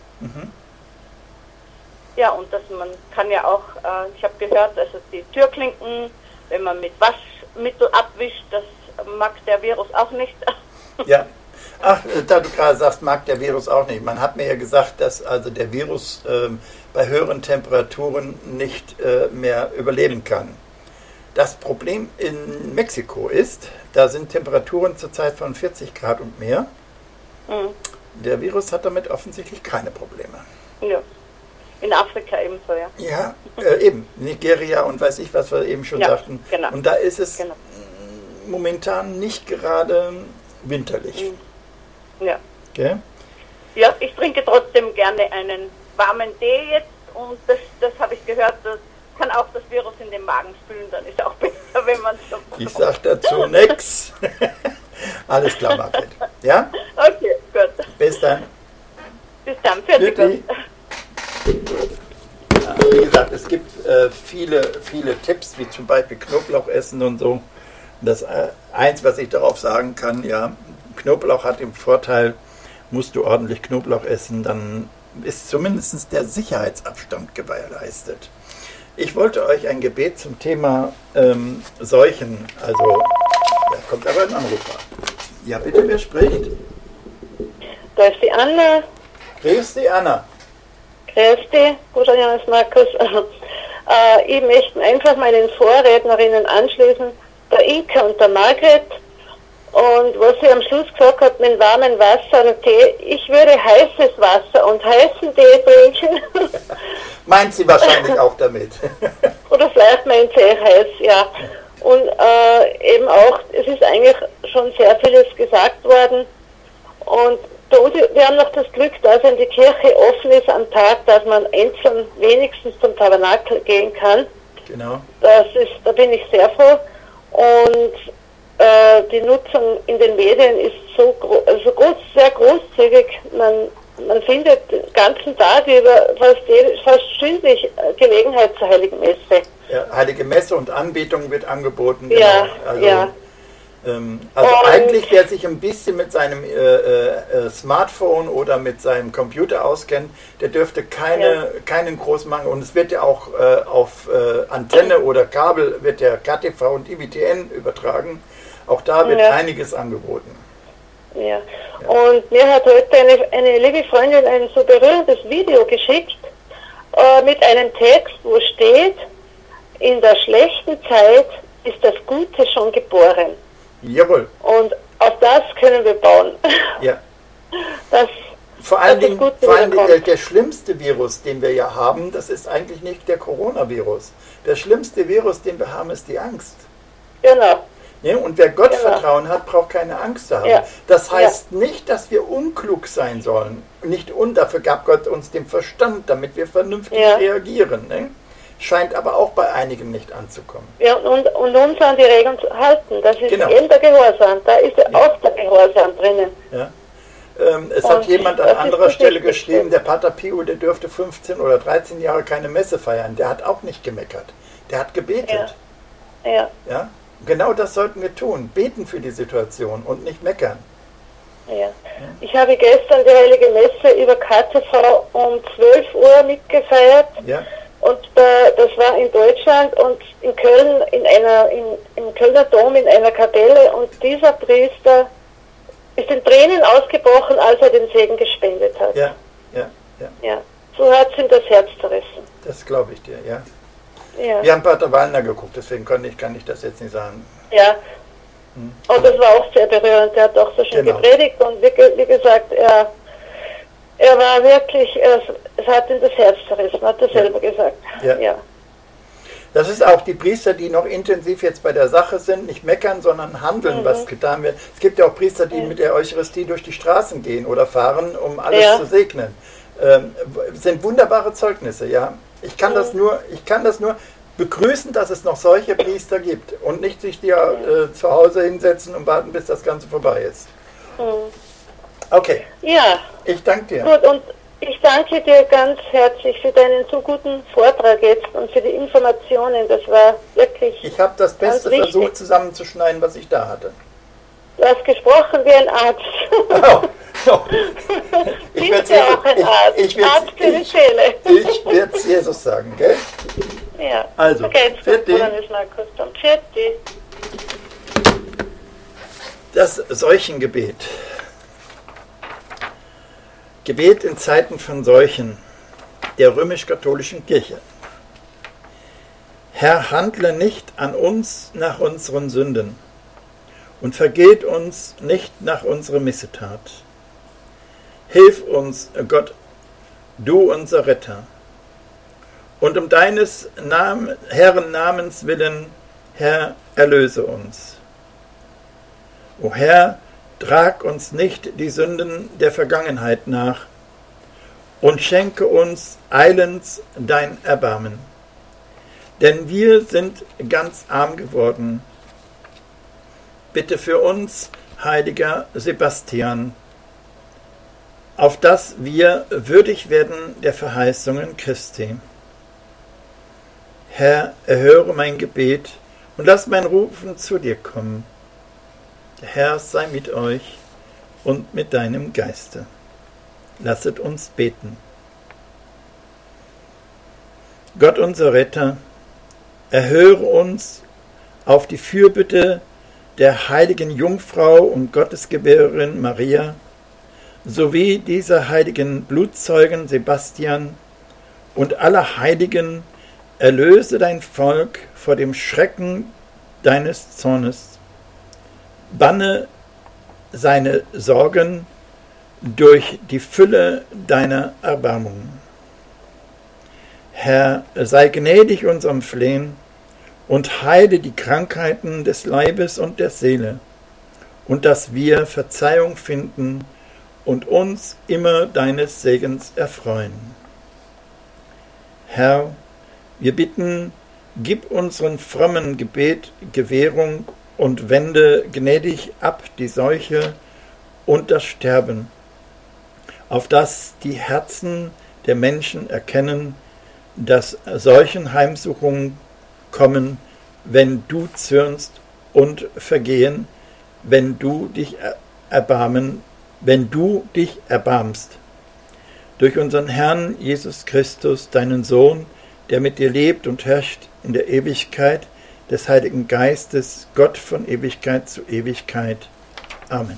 Ja, und dass man kann ja auch, ich habe gehört, also die Türklinken, wenn man mit Waschmittel abwischt, das mag der Virus auch nicht. Ja. Ach, da du gerade sagst, mag der Virus auch nicht. Man hat mir ja gesagt, dass also der Virus bei höheren Temperaturen nicht mehr überleben kann. Das Problem in Mexiko ist, da sind Temperaturen zurzeit von 40 Grad und mehr. Der Virus hat damit offensichtlich keine Probleme. Ja. In Afrika ebenso, ja. Ja, eben. Nigeria und weiß ich, was wir eben schon Ja, sagten. genau. Und da ist es Genau. momentan nicht gerade winterlich. Ja. Gell? Ja, ich trinke trotzdem gerne einen warmen Tee jetzt und das habe ich gehört, das kann auch das Virus in den Magen spülen, dann ist auch besser, wenn man so Ich sag dazu nix. Alles klar, Margret. Ja? Okay, gut. Bis dann. Bis dann. Fertig. Tschüssi. Ja, wie gesagt, es gibt viele Tipps, wie zum Beispiel Knoblauch essen und so. Das eins, was ich darauf sagen kann, ja, Knoblauch hat den Vorteil, musst du ordentlich Knoblauch essen, dann ist zumindest der Sicherheitsabstand gewährleistet. Ich wollte euch ein Gebet zum Thema Seuchen, also, da kommt aber ein Anrufer. Ja, bitte, wer spricht? Da ist die Anna. Grüß die Anna. Grüß dich, Bruder Johannes Markus. Ich möchte einfach meinen Vorrednerinnen anschließen, der Inka und der Margret. Und was sie am Schluss gesagt hat mit warmem Wasser und Tee, ich würde heißes Wasser und heißen Tee trinken. Meint sie wahrscheinlich auch damit. Oder vielleicht meint sie heiß, ja. Und eben auch, es ist eigentlich schon sehr vieles gesagt worden. Und wir haben noch das Glück, dass wenn die Kirche offen ist am Tag, dass man einzeln wenigstens zum Tabernakel gehen kann. Genau. Da bin ich sehr froh. Und die Nutzung in den Medien ist sehr großzügig. Man findet den ganzen Tag über fast stündlich Gelegenheit zur Heiligen Messe. Ja, Heilige Messe und Anbetung wird angeboten. Ja, also, ja. Also eigentlich, wer sich ein bisschen mit seinem Smartphone oder mit seinem Computer auskennt, der dürfte keinen großen Mangel. Und es wird ja auch auf Antenne oder Kabel wird ja KTV und IWTN übertragen. Auch da wird einiges angeboten. Ja. Und mir hat heute eine liebe Freundin ein so berührendes Video geschickt mit einem Text, wo steht, in der schlechten Zeit ist das Gute schon geboren. Jawohl. Und auf das können wir bauen. Ja. Das, Vor allen das ist Dingen, gut, der schlimmste Virus, den wir ja haben, das ist eigentlich nicht der Coronavirus. Der schlimmste Virus, den wir haben, ist die Angst. Genau. Ja, und wer Gottvertrauen hat, braucht keine Angst zu haben. Ja. Das heißt nicht, dass wir unklug sein sollen. Dafür gab Gott uns den Verstand, damit wir vernünftig reagieren. Ne? Scheint aber auch bei einigen nicht anzukommen. Ja, und uns an die Regeln zu halten. Das ist Genau. eben der Gehorsam. Da ist ja auch der Gehorsam drinnen. Ja. Es hat jemand an anderer Stelle geschrieben, der Pater Pio, der dürfte 15 oder 13 Jahre keine Messe feiern. Der hat auch nicht gemeckert. Der hat gebetet. Ja. Ja? genau das sollten wir tun. Beten für die Situation und nicht meckern. Ja. Ich habe gestern die Heilige Messe über KTV um 12 Uhr mitgefeiert. Ja, Und das war in Deutschland und in Köln, im Kölner Dom in einer Kapelle. Und dieser Priester ist in Tränen ausgebrochen, als er den Segen gespendet hat. ja. Ja. So hat es ihm das Herz zerrissen. Das glaube ich dir, ja. Ja. Wir haben Pater Wallner geguckt, deswegen kann ich das jetzt nicht sagen. Ja. Und das war auch sehr berührend. Er hat auch so schön Genau. gepredigt und wie gesagt, er war wirklich, es hat ihm das Herz zerrissen, hat er selber gesagt. Ja. Das ist auch die Priester, die noch intensiv jetzt bei der Sache sind, nicht meckern, sondern handeln, was getan wird. Es gibt ja auch Priester, die mit der Eucharistie durch die Straßen gehen oder fahren, um alles zu segnen. Sind wunderbare Zeugnisse, ja. Ich kann das nur begrüßen, dass es noch solche Priester gibt und nicht sich zu Hause hinsetzen und warten, bis das Ganze vorbei ist. Okay, Ja, ich danke dir. gut, und ich danke dir ganz herzlich für deinen so guten Vortrag jetzt und für die Informationen. Das war wirklich. Ich habe das Beste ganz wichtig. versucht zusammenzuschneiden, was ich da hatte. Du hast gesprochen wie ein Arzt. Ich Bist ja auch ein Arzt. Arzt für die Seele. Ich werde es Jesus sagen, gell? Ja. Also, okay, jetzt Pfiat kommt Johannes Markus dann. Pfiat dich. Das Seuchengebet. Gebet in Zeiten von Seuchen der römisch-katholischen Kirche. Herr, handle nicht an uns nach unseren Sünden und vergilt uns nicht nach unserer Missetat. Hilf uns, Gott, du unser Retter. Und um deines Herrn Namens willen, Herr, erlöse uns. O Herr, trag uns nicht die Sünden der Vergangenheit nach und schenke uns eilends dein Erbarmen. Denn wir sind ganz arm geworden. Bitte für uns, heiliger Sebastian, auf dass wir würdig werden der Verheißungen Christi. Herr, erhöre mein Gebet und lass mein Rufen zu dir kommen. Der Herr sei mit euch und mit deinem Geiste. Lasset uns beten. Gott, unser Retter, erhöre uns auf die Fürbitte der heiligen Jungfrau und Gottesgebärerin Maria sowie dieser heiligen Blutzeugen Sebastian und aller Heiligen, erlöse dein Volk vor dem Schrecken deines Zornes. Banne seine Sorgen durch die Fülle deiner Erbarmung. Herr, sei gnädig unserem Flehen und heile die Krankheiten des Leibes und der Seele, und dass wir Verzeihung finden und uns immer deines Segens erfreuen. Herr, wir bitten, gib unseren frommen Gebet Gewährung und wende gnädig ab die Seuche und das Sterben, auf dass die Herzen der Menschen erkennen, dass solchen Heimsuchungen kommen, wenn du zürnst, und vergehen, wenn du dich erbarmst. Durch unseren Herrn Jesus Christus, deinen Sohn, der mit dir lebt und herrscht in der Ewigkeit des Heiligen Geistes, Gott von Ewigkeit zu Ewigkeit. Amen.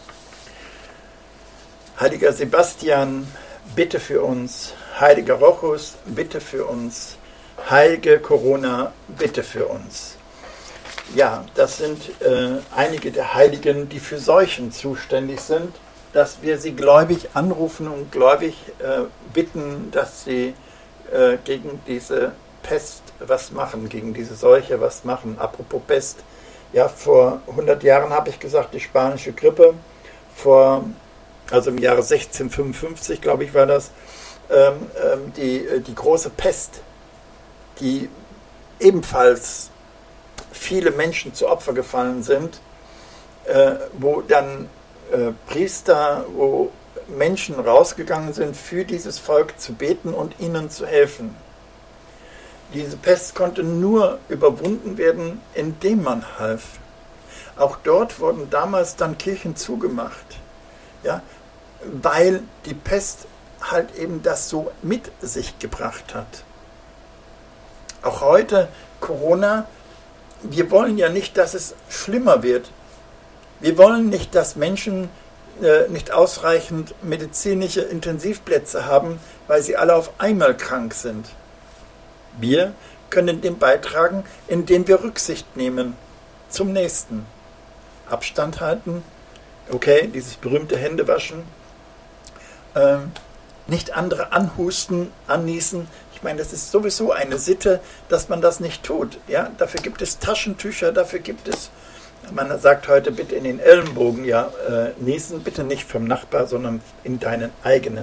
Heiliger Sebastian, bitte für uns. Heiliger Rochus, bitte für uns. Heilige Corona, bitte für uns. Ja, das sind einige der Heiligen, die für Seuchen zuständig sind, dass wir sie gläubig anrufen und gläubig bitten, dass sie gegen diese Pest was machen, gegen diese Seuche was machen. Apropos Pest, ja, vor 100 Jahren habe ich gesagt, die spanische Grippe, also im Jahre 1655, glaube ich, war das, die große Pest, die ebenfalls viele Menschen zu Opfer gefallen sind, wo dann Priester, wo Menschen rausgegangen sind, für dieses Volk zu beten und ihnen zu helfen. Diese Pest konnte nur überwunden werden, indem man half. Auch dort wurden damals dann Kirchen zugemacht, ja, weil die Pest halt eben das so mit sich gebracht hat. Auch heute Corona, wir wollen ja nicht, dass es schlimmer wird. Wir wollen nicht, dass Menschen nicht ausreichend medizinische Intensivplätze haben, weil sie alle auf einmal krank sind. Wir können dem beitragen, indem wir Rücksicht nehmen zum Nächsten. Abstand halten, okay, dieses berühmte Händewaschen, nicht andere anhusten, anniesen. Ich meine, das ist sowieso eine Sitte, dass man das nicht tut. Ja? Dafür gibt es Taschentücher, dafür gibt es, man sagt heute, bitte in den Ellenbogen, ja, niesen, bitte nicht vom Nachbar, sondern in deinen eigenen.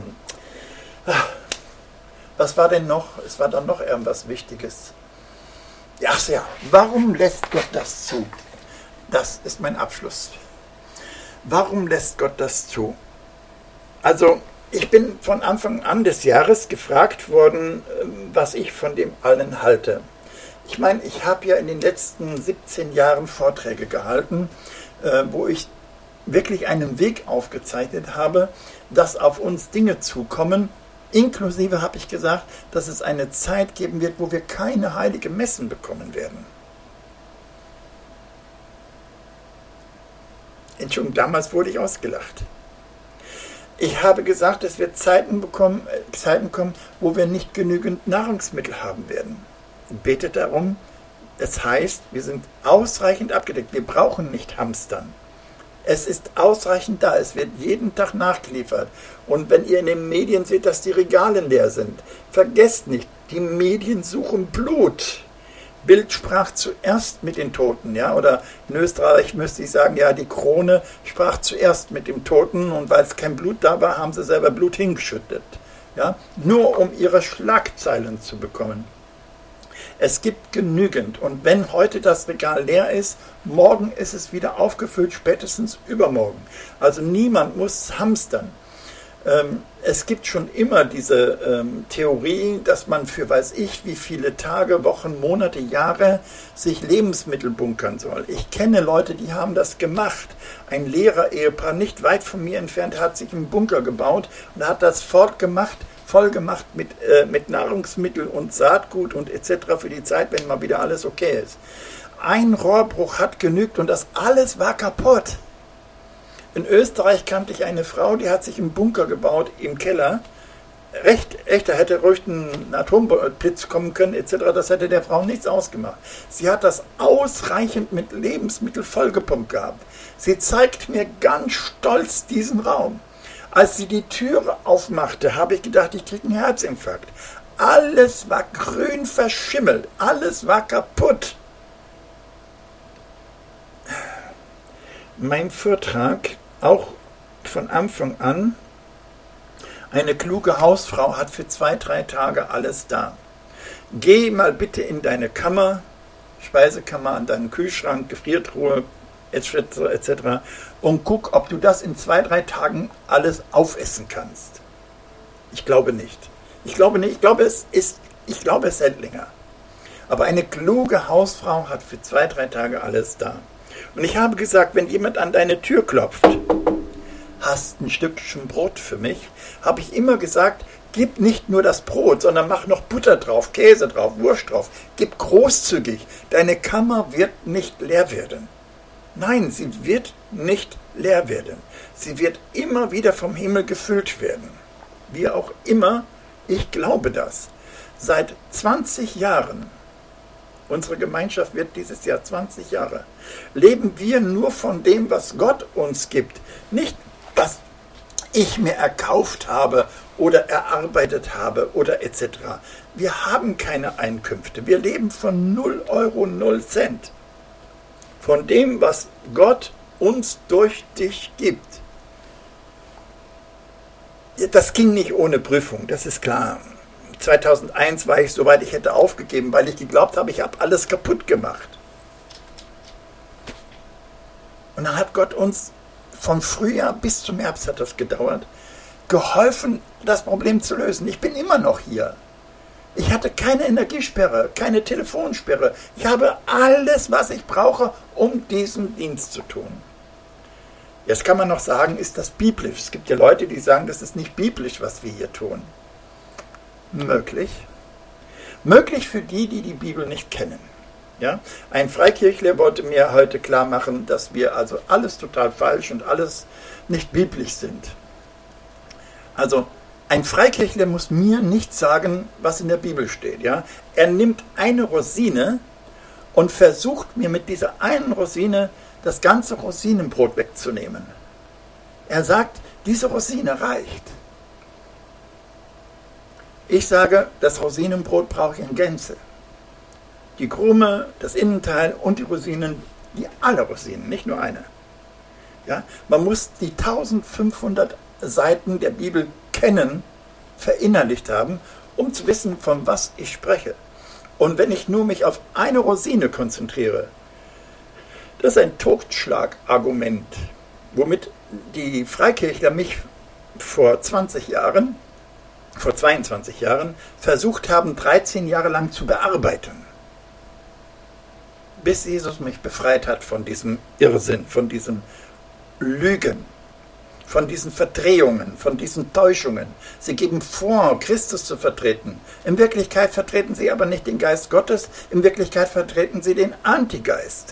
Was war denn noch? Es war dann noch irgendwas Wichtiges. Ach ja, warum lässt Gott das zu? Das ist mein Abschluss. Warum lässt Gott das zu? Also, ich bin von Anfang an des Jahres gefragt worden, was ich von dem allen halte. Ich meine, ich habe ja in den letzten 17 Jahren Vorträge gehalten, wo ich wirklich einen Weg aufgezeichnet habe, dass auf uns Dinge zukommen. Inklusive habe ich gesagt, dass es eine Zeit geben wird, wo wir keine heiligen Messen bekommen werden. Entschuldigung, damals wurde ich ausgelacht. Ich habe gesagt, es wird Zeiten kommen, wo wir nicht genügend Nahrungsmittel haben werden. Betet darum, es heißt, wir sind ausreichend abgedeckt. Wir brauchen nicht hamstern. Es ist ausreichend da. Es wird jeden Tag nachgeliefert. Und wenn ihr in den Medien seht, dass die Regale leer sind, vergesst nicht, die Medien suchen Blut. Bild sprach zuerst mit den Toten, ja, oder in Österreich müsste ich sagen, ja, die Krone sprach zuerst mit dem Toten und weil es kein Blut da war, haben sie selber Blut hingeschüttet, ja, nur um ihre Schlagzeilen zu bekommen. Es gibt genügend und wenn heute das Regal leer ist, morgen ist es wieder aufgefüllt, spätestens übermorgen. Also niemand muss hamstern. Es gibt schon immer diese Theorie, dass man für weiß ich wie viele Tage, Wochen, Monate, Jahre sich Lebensmittel bunkern soll. Ich kenne Leute, die haben das gemacht. Ein Lehrer-Ehepaar nicht weit von mir entfernt hat sich einen Bunker gebaut und hat das voll gemacht mit Nahrungsmitteln und Saatgut und etc. für die Zeit, wenn mal wieder alles okay ist. Ein Rohrbruch hat genügt und das alles war kaputt. In Österreich kannte ich eine Frau, die hat sich einen Bunker gebaut im Keller. Da hätte ruhig ein Atomblitz kommen können, etc. Das hätte der Frau nichts ausgemacht. Sie hat das ausreichend mit Lebensmitteln vollgepumpt gehabt. Sie zeigt mir ganz stolz diesen Raum. Als sie die Türe aufmachte, habe ich gedacht, ich kriege einen Herzinfarkt. Alles war grün verschimmelt, alles war kaputt. Mein Vortrag, auch von Anfang an, eine kluge Hausfrau hat für 2-3 Tage alles da. Geh mal bitte in deine Kammer, Speisekammer, an deinen Kühlschrank, Gefriertruhe, etc. und guck, ob du das in 2-3 Tagen alles aufessen kannst. Ich glaube nicht. Ich glaube es hält länger. Aber eine kluge Hausfrau hat für 2-3 Tage alles da. Und ich habe gesagt, wenn jemand an deine Tür klopft, hast ein Stückchen Brot für mich, habe ich immer gesagt, gib nicht nur das Brot, sondern mach noch Butter drauf, Käse drauf, Wurst drauf. Gib großzügig. Deine Kammer wird nicht leer werden. Nein, sie wird nicht leer werden. Sie wird immer wieder vom Himmel gefüllt werden. Wie auch immer, ich glaube das. Seit 20 Jahren, unsere Gemeinschaft wird dieses Jahr 20 Jahre, leben wir nur von dem, was Gott uns gibt. Nicht, was ich mir erkauft habe oder erarbeitet habe oder etc. Wir haben keine Einkünfte. Wir leben von 0 Euro, 0 Cent. Von dem, was Gott uns durch dich gibt. Das ging nicht ohne Prüfung, das ist klar. 2001 war ich so weit, ich hätte aufgegeben, weil ich geglaubt habe, ich habe alles kaputt gemacht. Und dann hat Gott uns vom Frühjahr bis zum Herbst, hat das gedauert, geholfen, das Problem zu lösen. Ich bin immer noch hier. Ich hatte keine Energiesperre, keine Telefonsperre. Ich habe alles, was ich brauche, um diesen Dienst zu tun. Jetzt kann man noch sagen, ist das biblisch? Es gibt ja Leute, die sagen, das ist nicht biblisch, was wir hier tun. Möglich. Möglich für die, die die Bibel nicht kennen. Ja? Ein Freikirchler wollte mir heute klar machen, dass wir also alles total falsch und alles nicht biblisch sind. Also ein Freikirchler muss mir nicht sagen, was in der Bibel steht. Ja? Er nimmt eine Rosine und versucht mir mit dieser einen Rosine das ganze Rosinenbrot wegzunehmen. Er sagt, diese Rosine reicht. Ich sage, das Rosinenbrot brauche ich in Gänze. Die Krume, das Innenteil und die Rosinen, alle Rosinen, nicht nur eine. Ja? Man muss die 1500 Seiten der Bibel kennen, verinnerlicht haben, um zu wissen, von was ich spreche. Und wenn ich nur mich auf eine Rosine konzentriere, das ist ein Totschlagargument, womit die Freikirchler mich vor 22 Jahren versucht haben, 13 Jahre lang zu bearbeiten. Bis Jesus mich befreit hat von diesem Irrsinn, von diesem Lügen, von diesen Verdrehungen, von diesen Täuschungen. Sie geben vor, Christus zu vertreten. In Wirklichkeit vertreten sie aber nicht den Geist Gottes, in Wirklichkeit vertreten sie den Antigeist.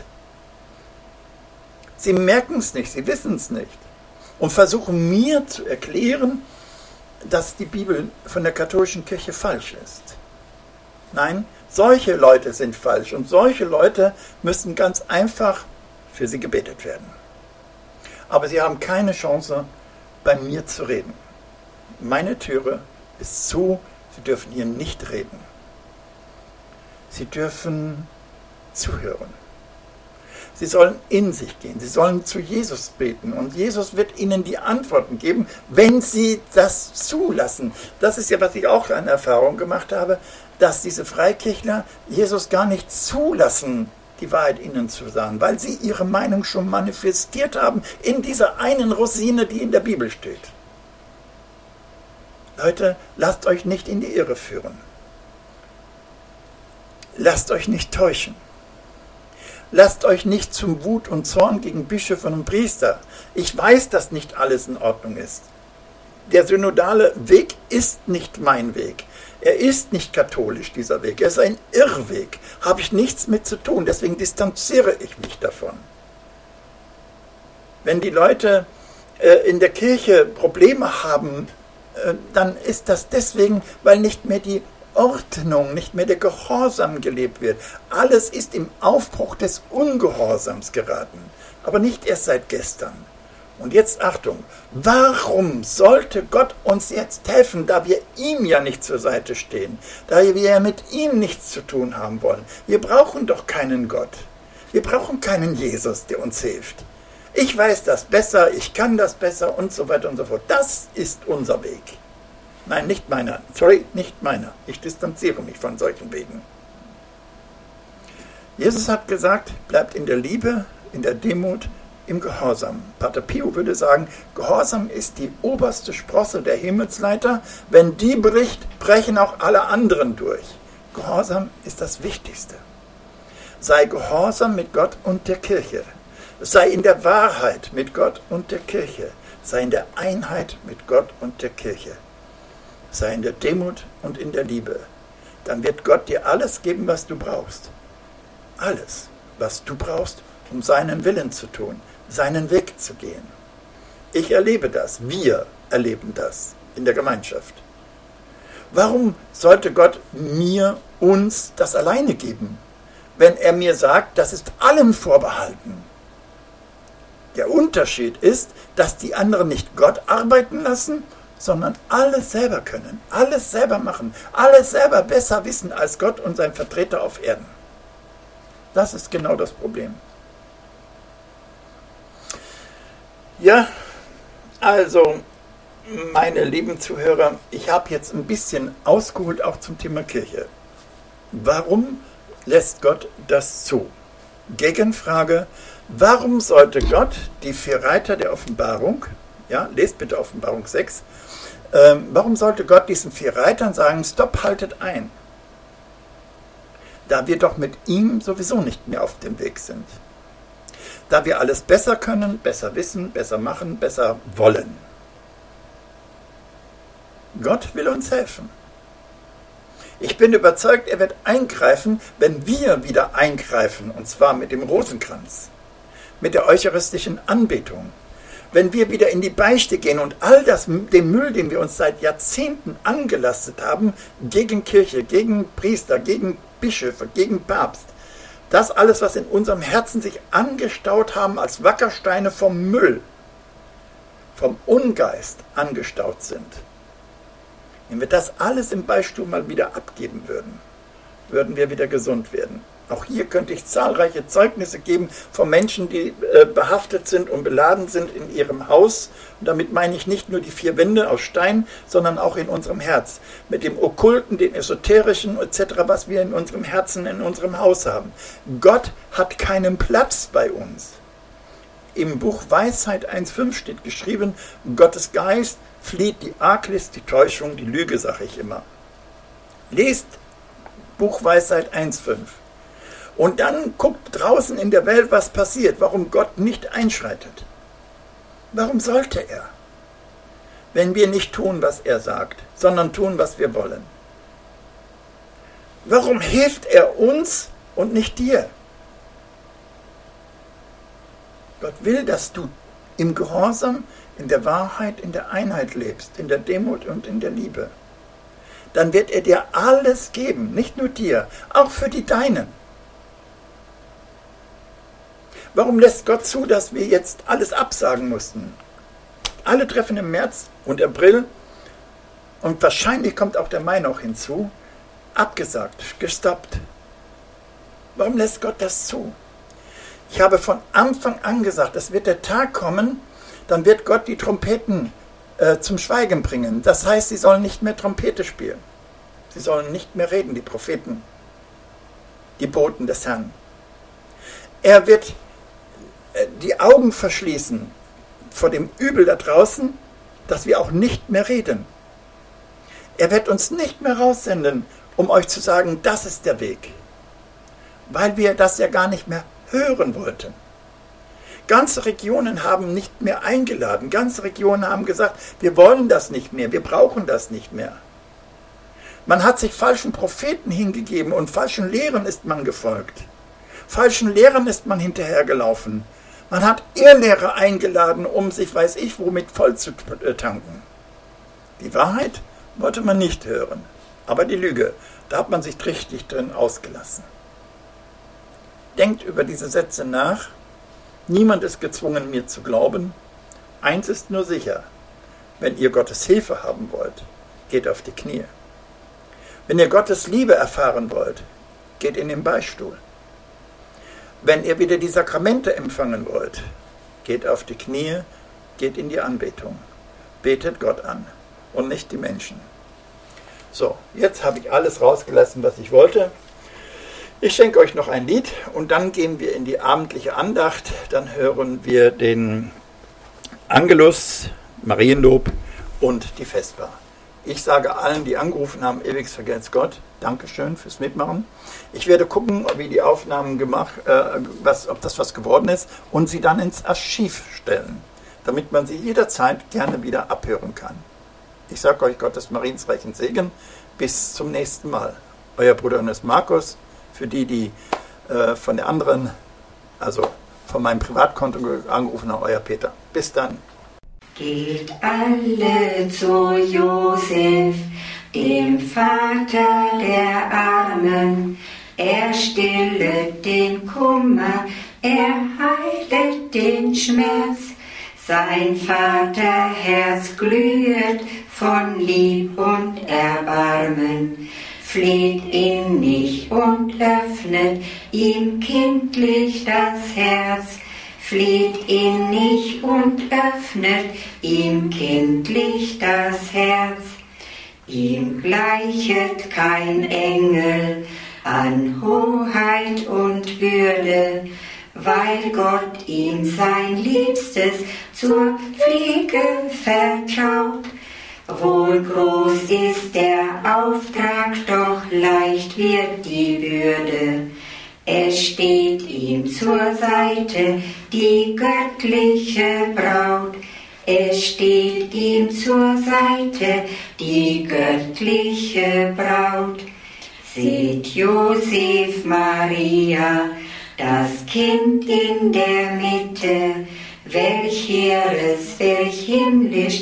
Sie merken es nicht, sie wissen es nicht und versuchen mir zu erklären, dass die Bibel von der katholischen Kirche falsch ist. Nein, solche Leute sind falsch und solche Leute müssen ganz einfach für sie gebetet werden. Aber sie haben keine Chance, bei mir zu reden. Meine Türe ist zu, sie dürfen hier nicht reden. Sie dürfen zuhören. Sie sollen in sich gehen, sie sollen zu Jesus beten und Jesus wird ihnen die Antworten geben, wenn sie das zulassen. Das ist ja, was ich auch eine Erfahrung gemacht habe, dass diese Freikirchler Jesus gar nicht zulassen, die Wahrheit ihnen zu sagen, weil sie ihre Meinung schon manifestiert haben in dieser einen Rosine, die in der Bibel steht. Leute, lasst euch nicht in die Irre führen. Lasst euch nicht täuschen. Lasst euch nicht zum Wut und Zorn gegen Bischöfe und Priester. Ich weiß, dass nicht alles in Ordnung ist. Der synodale Weg ist nicht mein Weg. Er ist nicht katholisch, dieser Weg. Er ist ein Irrweg. Habe ich nichts mit zu tun. Deswegen distanziere ich mich davon. Wenn die Leute in der Kirche Probleme haben, dann ist das deswegen, weil nicht mehr die Ordnung, nicht mehr der Gehorsam gelebt wird. Alles ist im Aufbruch des Ungehorsams geraten, aber nicht erst seit gestern. Und jetzt Achtung, warum sollte Gott uns jetzt helfen, da wir ihm ja nicht zur Seite stehen, da wir ja mit ihm nichts zu tun haben wollen? Wir brauchen doch keinen Gott. Wir brauchen keinen Jesus, der uns hilft. Ich weiß das besser, ich kann das besser und so weiter und so fort. Das ist unser Weg. Nein, nicht meiner. Sorry, nicht meiner. Ich distanziere mich von solchen Wegen. Jesus hat gesagt, bleibt in der Liebe, in der Demut, im Gehorsam. Pater Pio würde sagen, Gehorsam ist die oberste Sprosse der Himmelsleiter. Wenn die bricht, brechen auch alle anderen durch. Gehorsam ist das Wichtigste. Sei gehorsam mit Gott und der Kirche. Sei in der Wahrheit mit Gott und der Kirche. Sei in der Einheit mit Gott und der Kirche. Sei in der Demut und in der Liebe. Dann wird Gott dir alles geben, was du brauchst. Alles, was du brauchst, um seinen Willen zu tun, seinen Weg zu gehen. Ich erlebe das, wir erleben das in der Gemeinschaft. Warum sollte Gott uns das alleine geben, wenn er mir sagt, das ist allen vorbehalten? Der Unterschied ist, dass die anderen nicht Gott arbeiten lassen, sondern alles selber können, alles selber machen, alles selber besser wissen als Gott und sein Vertreter auf Erden. Das ist genau das Problem. Ja, also, meine lieben Zuhörer, ich habe jetzt ein bisschen ausgeholt auch zum Thema Kirche. Warum lässt Gott das zu? Gegenfrage, warum sollte Gott die 4 Reiter der Offenbarung, ja, lest bitte Offenbarung 6, warum sollte Gott diesen 4 Reitern sagen, stopp, haltet ein? da wir doch mit ihm sowieso nicht mehr auf dem Weg sind. Da wir alles besser können, besser wissen, besser machen, besser wollen. Gott will uns helfen. Ich bin überzeugt, er wird eingreifen, wenn wir wieder eingreifen, und zwar mit dem Rosenkranz, mit der eucharistischen Anbetung. Wenn wir wieder in die Beichte gehen und all das, den Müll, den wir uns seit Jahrzehnten angelastet haben, gegen Kirche, gegen Priester, gegen Bischöfe, gegen Papst, das alles, was in unserem Herzen sich angestaut haben, als Wackersteine vom Müll, vom Ungeist angestaut sind. Wenn wir das alles im Beichtstuhl mal wieder abgeben würden, würden wir wieder gesund werden. Auch hier könnte ich zahlreiche Zeugnisse geben von Menschen, die behaftet sind und beladen sind in ihrem Haus. Und damit meine ich nicht nur die 4 Wände aus Stein, sondern auch in unserem Herz. Mit dem Okkulten, den Esoterischen etc., was wir in unserem Herzen, in unserem Haus haben. Gott hat keinen Platz bei uns. Im Buch Weisheit 1,5 steht geschrieben, Gottes Geist flieht die Arglist, die Täuschung, die Lüge, sage ich immer. Lest Buch Weisheit 1,5. Und dann guckt draußen in der Welt, was passiert, warum Gott nicht einschreitet. Warum sollte er? Wenn wir nicht tun, was er sagt, sondern tun, was wir wollen. Warum hilft er uns und nicht dir? Gott will, dass du im Gehorsam, in der Wahrheit, in der Einheit lebst, in der Demut und in der Liebe. Dann wird er dir alles geben, nicht nur dir, auch für die Deinen. Warum lässt Gott zu, dass wir jetzt alles absagen mussten? Alle Treffen im März und April, und wahrscheinlich kommt auch der Mai noch hinzu, abgesagt, gestoppt. Warum lässt Gott das zu? Ich habe von Anfang an gesagt, es wird der Tag kommen, dann wird Gott die Trompeten zum Schweigen bringen. Das heißt, sie sollen nicht mehr Trompete spielen. Sie sollen nicht mehr reden, die Propheten, die Boten des Herrn. Er wird die Augen verschließen vor dem Übel da draußen, dass wir auch nicht mehr reden. Er wird uns nicht mehr raussenden, um euch zu sagen, das ist der Weg. Weil wir das ja gar nicht mehr hören wollten. Ganze Regionen haben nicht mehr eingeladen. Ganze Regionen haben gesagt, wir wollen das nicht mehr, wir brauchen das nicht mehr. Man hat sich falschen Propheten hingegeben und falschen Lehren ist man gefolgt. Falschen Lehren ist man hinterhergelaufen. Man hat Irrlehrer eingeladen, um sich weiß ich womit voll zu tanken. Die Wahrheit wollte man nicht hören, aber die Lüge, da hat man sich richtig drin ausgelassen. Denkt über diese Sätze nach. Niemand ist gezwungen, mir zu glauben. Eins ist nur sicher, wenn ihr Gottes Hilfe haben wollt, geht auf die Knie. Wenn ihr Gottes Liebe erfahren wollt, geht in den Beichtstuhl. Wenn ihr wieder die Sakramente empfangen wollt, geht auf die Knie, geht in die Anbetung. Betet Gott an und nicht die Menschen. So, jetzt habe ich alles rausgelassen, was ich wollte. Ich schenke euch noch ein Lied und dann gehen wir in die abendliche Andacht. Dann hören wir den Angelus, Marienlob und die Vesper. Ich sage allen, die angerufen haben, ewig vergelt's Gott, Dankeschön fürs Mitmachen. Ich werde gucken, wie die Aufnahmen ob das was geworden ist und sie dann ins Archiv stellen, damit man sie jederzeit gerne wieder abhören kann. Ich sage euch Gottes Mariensreichen Segen. Bis zum nächsten Mal. Euer Bruder Ernest Markus. Für die von der anderen, also von meinem Privatkonto angerufen haben, euer Peter. Bis dann. Geht alle zu Josef, dem Vater der Armen. Er stillet den Kummer, er heilet den Schmerz. Sein Vaterherz glühet von Lieb und Erbarmen. Fleht innig und öffnet ihm kindlich das Herz. Fleht innig und öffnet ihm kindlich das Herz. Ihm gleichet kein Engel an Hoheit und Würde, weil Gott ihm sein Liebstes zur Pflege vertraut. Wohl groß ist der Auftrag, doch leicht wird die Bürde. Es steht ihm zur Seite die göttliche Braut. Es steht ihm zur Seite die göttliche Braut. Seht Josef, Maria, das Kind in der Mitte, welch hehres, welch himmlisch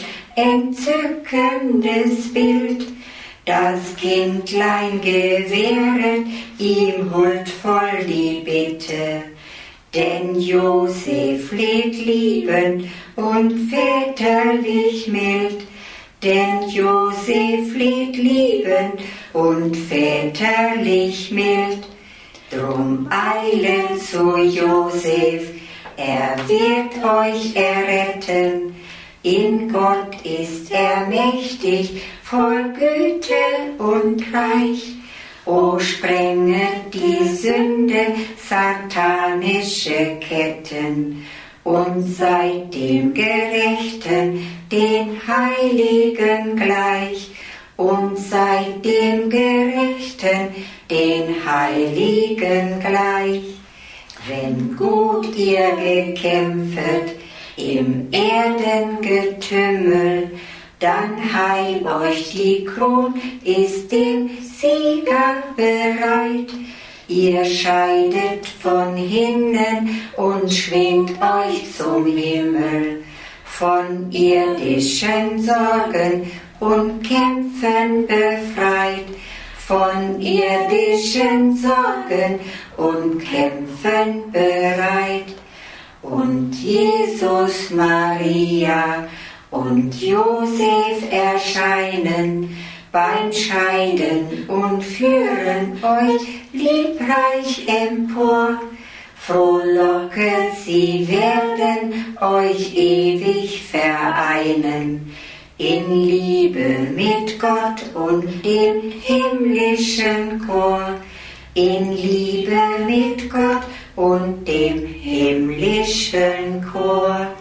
entzückendes Bild. Das Kindlein gewähret ihm huldvoll die Bitte, denn Josef lebt liebend und väterlich mild. Denn Josef lebt liebend und väterlich mild. Drum eilen zu Josef, er wird euch erretten. In Gott ist er mächtig, voll Güte und reich. O sprenget die Sünde satanische Ketten und seid dem Gerechten, den Heiligen gleich. Und seid dem Gerechten, den Heiligen gleich. Wenn gut ihr gekämpfet im Erdengetümmel, dann heil euch die Kron, ist dem Sieger bereit. Ihr scheidet von hinnen und schwingt euch zum Himmel, von irdischen Sorgen und Kämpfen befreit, von irdischen Sorgen und Kämpfen bereit. Und Jesus, Maria und Josef erscheinen beim Scheiden und führen euch liebreich empor. Frohlocket, sie werden euch ewig vereinen, in Liebe mit Gott und dem himmlischen Chor, in Liebe mit Gott und dem himmlischen Chor.